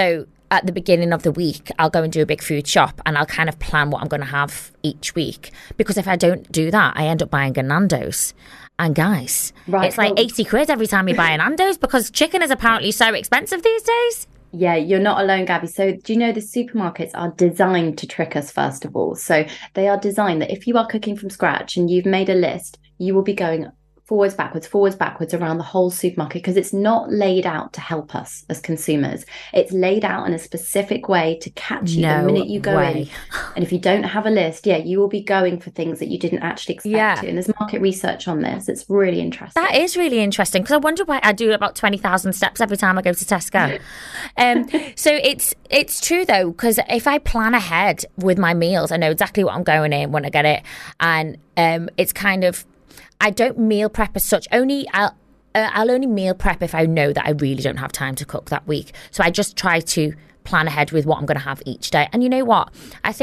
at the beginning of the week, I'll go and do a big food shop and I'll kind of plan what I'm going to have each week. Because if I don't do that, I end up buying a Nando's. And guys, it's like 80 quid every time you buy a Nando's because chicken is apparently so expensive these days. Yeah, you're not alone, Gabby. So do you know the supermarkets are designed to trick us, first of all? So they are designed that if you are cooking from scratch and you've made a list, you will be going forwards, backwards around the whole supermarket because it's not laid out to help us as consumers. It's laid out in a specific way to catch you the minute you go in. And if you don't have a list, you will be going for things that you didn't actually expect to. And there's market research on this. It's really interesting. That is really interesting because I wonder why I do about 20,000 steps every time I go to Tesco. So it's true though, because if I plan ahead with my meals, I know exactly what I'm going in when I get it. And it's kind of, I don't meal prep as such. I'll only meal prep if I know that I really don't have time to cook that week. So I just try to plan ahead with what I'm going to have each day. And you know what?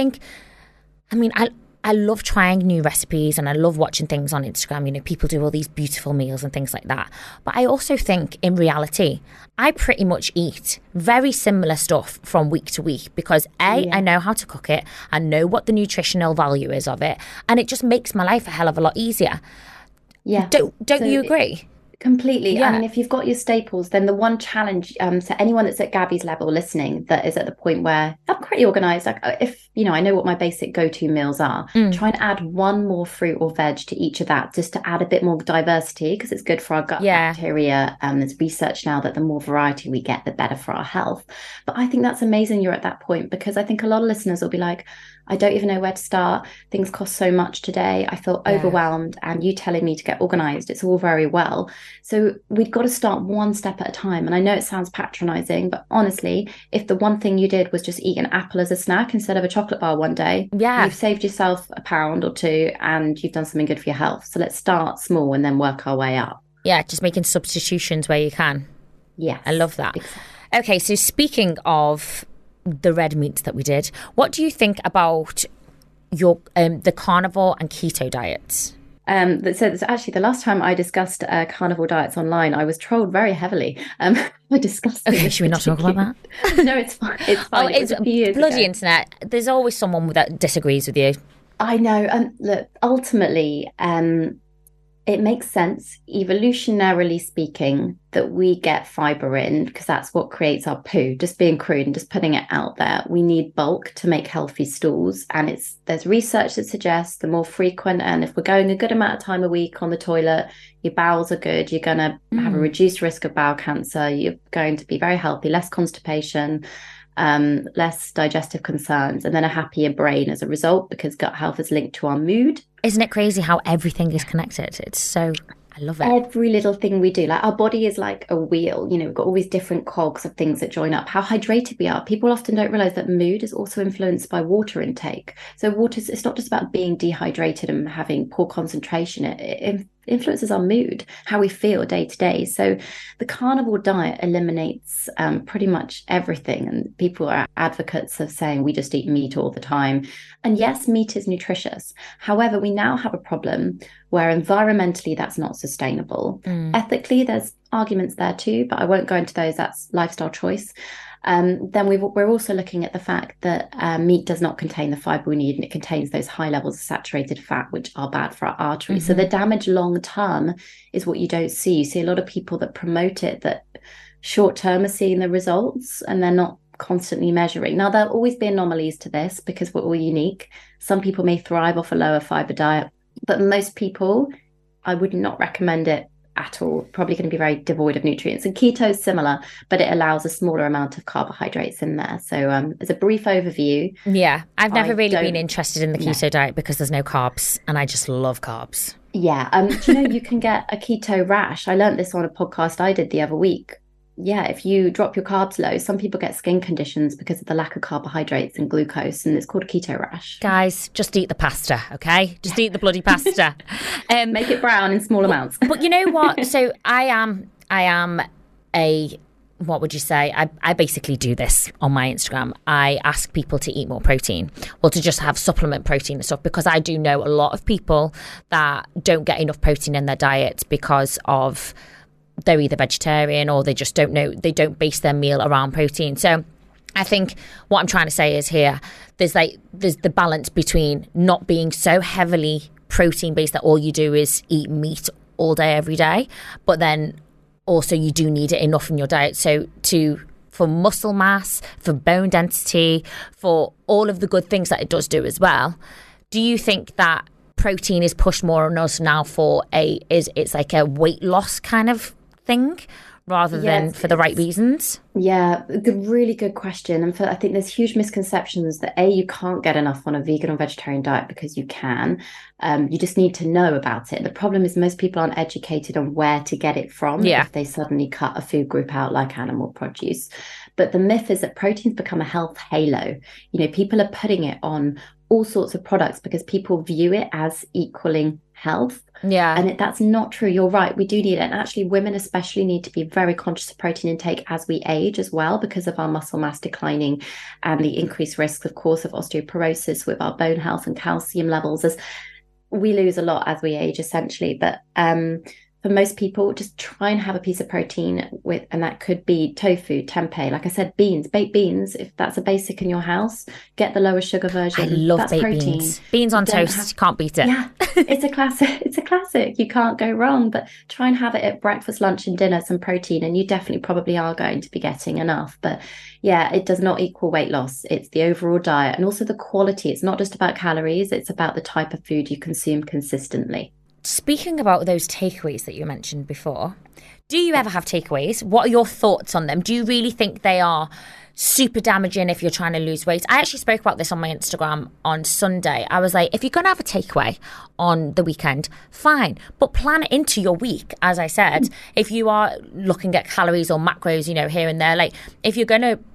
I love trying new recipes and I love watching things on Instagram. You know, people do all these beautiful meals and things like that. But I also think in reality, I pretty much eat very similar stuff from week to week because I know how to cook it. I know what the nutritional value is of it. And it just makes my life a hell of a lot easier. Yeah. Don't you agree? Completely. Yeah. I mean, if you've got your staples, then the one challenge, so anyone that's at Gabby's level listening, that is at the point where I'm pretty organised, like if, you know, I know what my basic go-to meals are, try and add one more fruit or veg to each of that, just to add a bit more diversity, because it's good for our gut bacteria. There's research now that the more variety we get, the better for our health. But I think that's amazing you're at that point, because I think a lot of listeners will be like, I don't even know where to start. Things cost so much today. I feel overwhelmed, and you telling me to get organised, it's all very well. So we've got to start one step at a time. And I know it sounds patronising, but honestly, if the one thing you did was just eat an apple as a snack instead of a chocolate bar one day, you've saved yourself a pound or two and you've done something good for your health. So let's start small and then work our way up. Yeah, just making substitutions where you can. Yeah, I love that. Exactly. Okay, so speaking of the red meat that we did, what do you think about your the carnivore and keto diets? So actually, the last time I discussed carnivore diets online, I was trolled very heavily. I discussed. Okay, should we not talk about that? No, it's fine. It's fine. It's bloody internet. There's always someone that disagrees with you. I know. Look, ultimately, it makes sense, evolutionarily speaking, that we get fibre in because that's what creates our poo. Just being crude and just putting it out there. We need bulk to make healthy stools. And there's research that suggests the more frequent, and if we're going a good amount of time a week on the toilet, your bowels are good, you're going to have a reduced risk of bowel cancer, you're going to be very healthy, less constipation, less digestive concerns, and then a happier brain as a result, because gut health is linked to our mood. Isn't it crazy how everything is connected? It's so, I love it. Every little thing we do, like our body is like a wheel, you know, we've got all these different cogs of things that join up. How hydrated we are. People often don't realize that mood is also influenced by water intake. So it's not just about being dehydrated and having poor concentration. It influences our mood, how we feel day to day. So the carnivore diet eliminates pretty much everything. And people are advocates of saying we just eat meat all the time. And yes, meat is nutritious. However, we now have a problem where environmentally that's not sustainable. Ethically, there's arguments there too, but I won't go into those. That's lifestyle choice. Then we're also looking at the fact that meat does not contain the fibre we need, and it contains those high levels of saturated fat, which are bad for our arteries. So the damage long term is what you don't see. You see a lot of people that promote it that short term are seeing the results, and they're not constantly measuring. Now, there'll always be anomalies to this because we're all unique. Some people may thrive off a lower fibre diet, but most people, I would not recommend it at all. Probably going to be very devoid of nutrients. And keto is similar, but it allows a smaller amount of carbohydrates in there. So as a brief overview. Yeah, I've never really been interested in the keto diet because there's no carbs, and I just love carbs. Yeah. Do you know you can get a keto rash? I learned this on a podcast I did the other week. Yeah, if you drop your carbs low, some people get skin conditions because of the lack of carbohydrates and glucose, and it's called a keto rash. Guys, just eat the pasta, okay? Just eat the bloody pasta. Make it brown in small amounts. But you know what? So I am a, what would you say? I basically do this on my Instagram. I ask people to eat more protein, or to just have supplement protein and stuff, because I do know a lot of people that don't get enough protein in their diet because of they're either vegetarian or they just don't know, they don't base their meal around protein. So I think what I'm trying to say is here, there's the balance between not being so heavily protein based that all you do is eat meat all day, every day, but then also you do need it enough in your diet. So for muscle mass, for bone density, for all of the good things that it does do as well. Do you think that protein is pushed more on us now for it's like a weight loss kind of thing rather than for the right reasons? Yeah, really good question. And I think there's huge misconceptions that you can't get enough on a vegan or vegetarian diet, because you can. You just need to know about it. The problem is most people aren't educated on where to get it from if they suddenly cut a food group out like animal produce. But the myth is that protein's become a health halo. You know, people are putting it on all sorts of products because people view it as equaling health. Yeah. And that's not true. You're right. We do need it. And actually, women especially need to be very conscious of protein intake as we age as well, because of our muscle mass declining and the increased risks, of course, of osteoporosis with our bone health and calcium levels. As we lose a lot as we age, essentially. But for most people, just try and have a piece of protein and that could be tofu, tempeh, like I said, beans, baked beans. If that's a basic in your house, get the lower sugar version. I love that's baked protein. beans. Beans on toast, can't beat it. Yeah, it's a classic. It's a classic. You can't go wrong. But try and have it at breakfast, lunch, and dinner, some protein, and you definitely probably are going to be getting enough. But yeah, it does not equal weight loss. It's the overall diet and also the quality. It's not just about calories. It's about the type of food you consume consistently. Speaking about those takeaways that you mentioned before, do you ever have takeaways? What are your thoughts on them? Do you really think they are super damaging if you're trying to lose weight? I actually spoke about this on my Instagram on Sunday. I was like, if you're going to have a takeaway on the weekend, fine, but plan it into your week. As I said, if you are looking at calories or macros, here and there, like if you're going to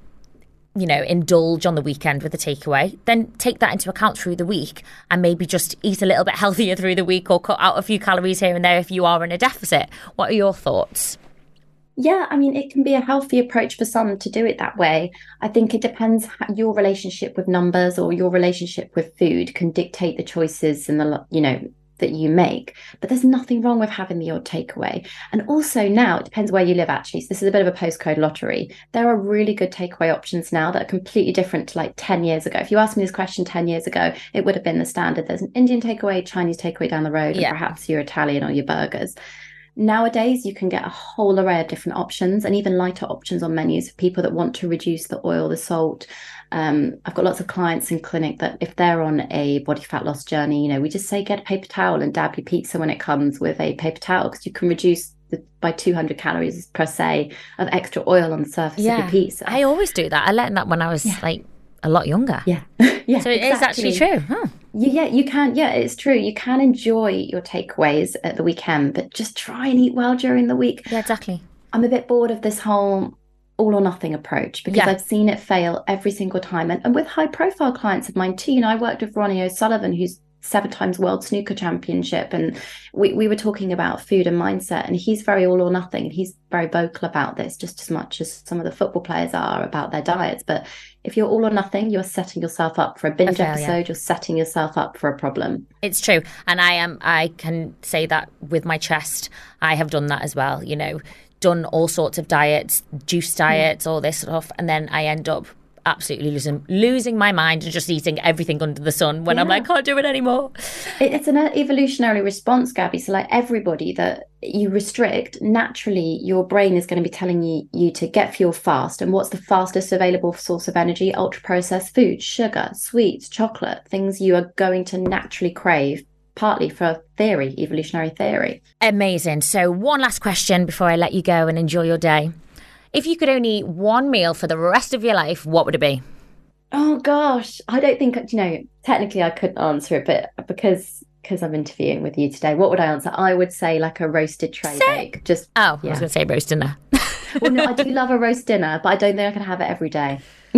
indulge on the weekend with a takeaway, then take that into account through the week and maybe just eat a little bit healthier through the week or cut out a few calories here and there if you are in a deficit. What are your thoughts? Yeah, I mean, it can be a healthy approach for some to do it that way. I think it depends. Your relationship with numbers or your relationship with food can dictate the choices and that you make. But there's nothing wrong with having the odd takeaway. And also now it depends where you live, actually. So this is a bit of a postcode lottery. There are really good takeaway options now that are completely different to like 10 years ago. If you asked me this question 10 years ago, it would have been the standard. There's an Indian takeaway, Chinese takeaway down the road, and perhaps your Italian or your burgers. Nowadays, you can get a whole array of different options and even lighter options on menus for people that want to reduce the oil, the salt. I've got lots of clients in clinic that if they're on a body fat loss journey, we just say get a paper towel and dab your pizza when it comes with a paper towel, because you can reduce by 200 calories per se of extra oil on the surface of your pizza. I always do that. I learned that when I was like a lot younger. Yeah. Yeah. So it is actually true. Huh. Yeah, you can. Yeah, it's true. You can enjoy your takeaways at the weekend, but just try and eat well during the week. Yeah, exactly. I'm a bit bored of this whole all or nothing approach because I've seen it fail every single time. And with high profile clients of mine too, I worked with Ronnie O'Sullivan, who's 7 times world snooker championship, and we were talking about food and mindset, and he's very all or nothing. He's very vocal about this just as much as some of the football players are about their diets. But if you're all or nothing, you're setting yourself up for a binge episode. You're setting yourself up for a problem. It's true. And I can say that with my chest. I have done that as well, done all sorts of diets, juice diets, all this stuff, and then I end up absolutely losing my mind and just eating everything under the sun when I'm like, I can't do it anymore. It's an evolutionary response, Gabby. So like everybody that you restrict, naturally your brain is going to be telling you to get fuel fast. And what's the fastest available source of energy? Ultra processed food, sugar, sweets, chocolate, things you are going to naturally crave, partly for evolutionary theory. Amazing. So one last question before I let you go and enjoy your day. If you could only eat one meal for the rest of your life, what would it be? Oh, gosh. I don't think, technically I couldn't answer it, but because I'm interviewing with you today, what would I answer? I would say like a roasted tray bake. I was going to say roast dinner. Well, no, I do love a roast dinner, but I don't think I can have it every day.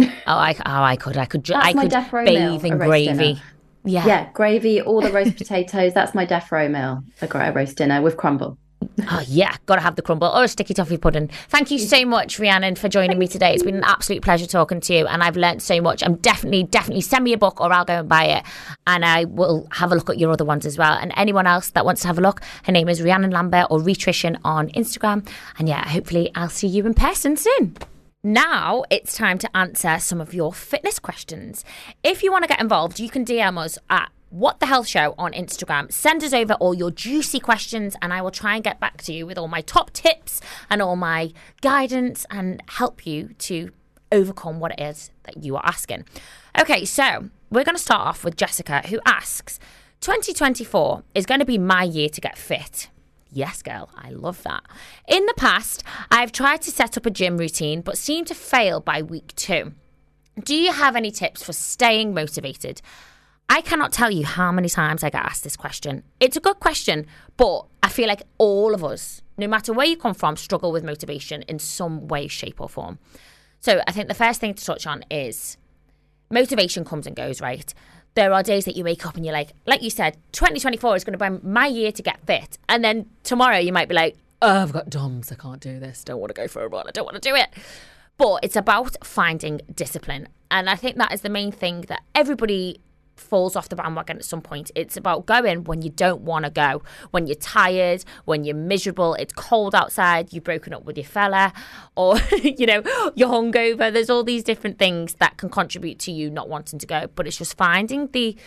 I could. I could bathe in gravy. Yeah, gravy, all the roast potatoes. That's my death row meal, a roast dinner with crumble. Oh, yeah, got to have the crumble or a sticky toffee pudding. Thank you so much, Rhiannon, for joining me today. It's been an absolute pleasure talking to you, and I've learned so much. I'm definitely send me a book or I'll go and buy it, and I will have a look at your other ones as well. And anyone else that wants to have a look, her name is Rhiannon Lambert or Rhitrition on Instagram. And hopefully I'll see you in person soon. Now it's time to answer some of your fitness questions. If you want to get involved, you can DM us at What the Health Show on Instagram. Send us over all your juicy questions and I will try and get back to you with all my top tips and all my guidance and help you to overcome what it is that you are asking. Okay, so we're going to start off with Jessica, who asks, 2024 is going to be my year to get fit. Yes, girl, I love that. In the past, I've tried to set up a gym routine, but seem to fail by week 2. Do you have any tips for staying motivated? I cannot tell you how many times I get asked this question. It's a good question, but I feel like all of us, no matter where you come from, struggle with motivation in some way, shape or form. So I think the first thing to touch on is motivation comes and goes, right? There are days that you wake up and you're like you said, 2024 is going to be my year to get fit. And then tomorrow you might be like, oh, I've got DOMS, I can't do this. Don't want to go for a run. I don't want to do it. But it's about finding discipline. And I think that is the main thing that everybody falls off the bandwagon at some point. It's about going when you don't want to go, when you're tired, when you're miserable, it's cold outside, you've broken up with your fella, or you're hungover. There's all these different things that can contribute to you not wanting to go, but it's just finding the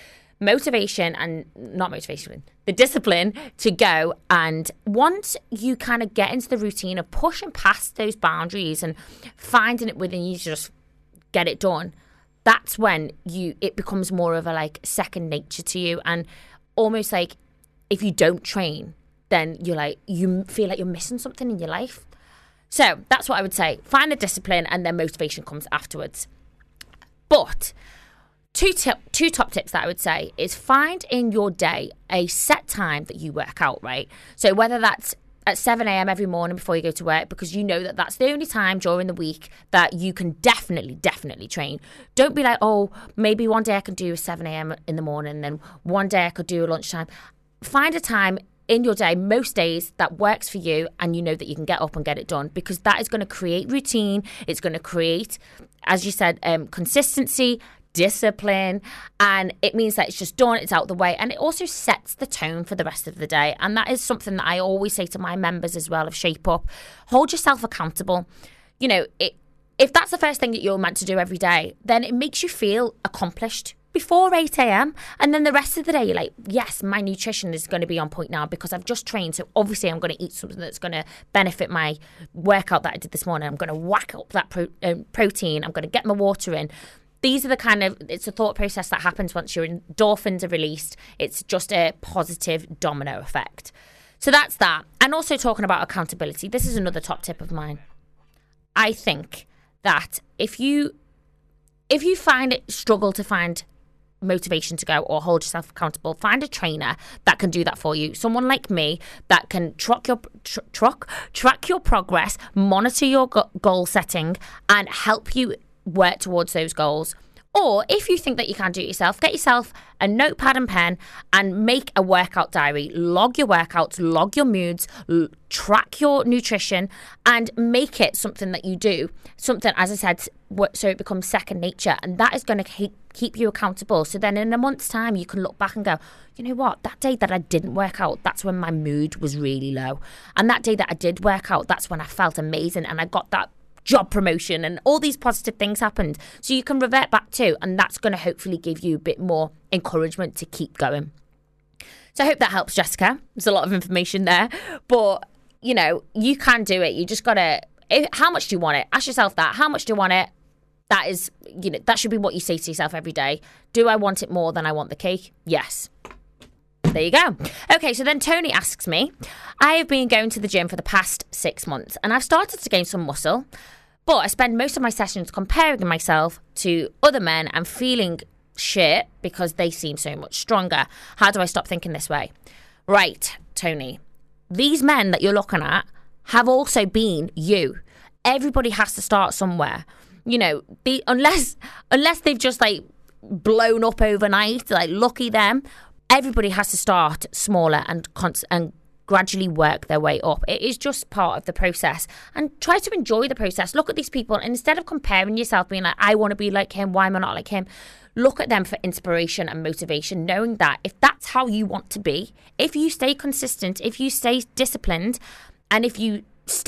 the discipline to go. And once you kind of get into the routine of pushing past those boundaries and finding it within you to just get it done, that's when it becomes more of a second nature to you. And almost like if you don't train, then you feel like you're missing something in your life. So that's what I would say. Find the discipline and then motivation comes afterwards. But two top tips that I would say is find in your day a set time that you work out, right? So whether that's at 7 a.m. every morning before you go to work, because you know that that's the only time during the week that you can definitely train. Don't be like, oh, maybe one day I can do 7 a.m. in the morning, then one day I could do lunchtime. Find a time in your day, most days, that works for you and you know that you can get up and get it done, because that is going to create routine. It's going to create, as you said, consistency, discipline, and it means that it's just done, it's out the way, and it also sets the tone for the rest of the day. And that is something that I always say to my members as well of Shape Up. Hold yourself accountable. If that's the first thing that you're meant to do every day, then it makes you feel accomplished before 8 a.m. And then the rest of the day, you're like, yes, my nutrition is going to be on point now because I've just trained. So obviously I'm going to eat something that's going to benefit my workout that I did this morning. I'm going to whack up that protein. I'm going to get my water in. These are it's a thought process that happens once your endorphins are released. It's just a positive domino effect. So that's that. And also talking about accountability, this is another top tip of mine. I think that if you struggle to find motivation to go or hold yourself accountable, find a trainer that can do that for you. Someone like me that can track your progress, monitor your goal setting, and help you work towards those goals. Or if you think that you can't do it yourself, get yourself a notepad and pen and make a workout diary. Log your workouts, log your moods, track your nutrition, and make it something that you do. Something, as I said, so it becomes second nature. And that is going to keep you accountable. So then in a month's time, you can look back and go, you know what, that day that I didn't work out, that's when my mood was really low. And that day that I did work out, that's when I felt amazing and I got that job promotion and all these positive things happened. So you can revert back to, and that's going to hopefully give you a bit more encouragement to keep going. So I hope that helps, Jessica. There's a lot of information there, but you can do it. You just got to, how much do you want it? Ask yourself that. How much do you want it? That is, that should be what you say to yourself every day. Do I want it more than I want the cake? Yes. There you go. Okay, so then Tony asks me, I have been going to the gym for the past 6 months and I've started to gain some muscle, but I spend most of my sessions comparing myself to other men and feeling shit because they seem so much stronger. How do I stop thinking this way? Right, Tony, these men that you're looking at have also been you. Everybody has to start somewhere. Unless they've just blown up overnight, lucky them. Everybody has to start smaller and gradually work their way up. It is just part of the process, and try to enjoy the process. Look at these people, and instead of comparing yourself, being like, I want to be like him, why am I not like him? Look at them for inspiration and motivation, knowing that if that's how you want to be, if you stay consistent, if you stay disciplined, and if you stay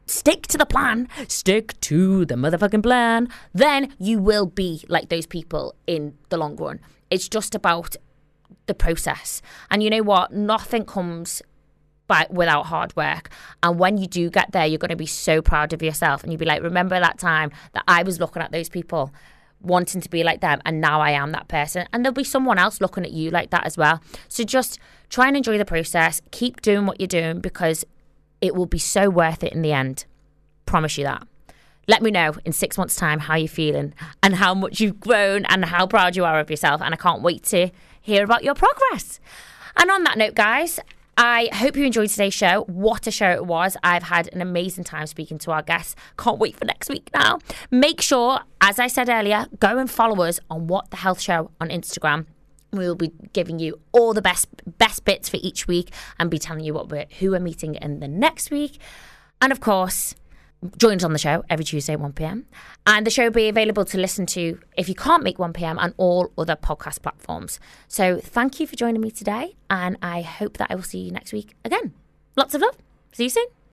stick to the plan, stick to the motherfucking plan, then you will be like those people in the long run. It's just about the process. And you know what? Nothing comes without hard work. And when you do get there, you're going to be so proud of yourself. And you'll be like, remember that time that I was looking at those people wanting to be like them, and now I am that person. And there'll be someone else looking at you like that as well. So just try and enjoy the process. Keep doing what you're doing, because it will be so worth it in the end. Promise you that. Let me know in 6 months' time how you're feeling and how much you've grown and how proud you are of yourself. And I can't wait to hear about your progress. And on that note, guys, I hope you enjoyed today's show. What a show it was. I've had an amazing time speaking to our guests. Can't wait for next week now. Make sure, as I said earlier, go and follow us on What the Health Show on Instagram. We will be giving you all the best bits for each week and be telling you who we're meeting in the next week. And of course, join us on the show every Tuesday at 1 p.m. And the show will be available to listen to if you can't make 1 p.m. on all other podcast platforms. So thank you for joining me today, and I hope that I will see you next week again. Lots of love. See you soon.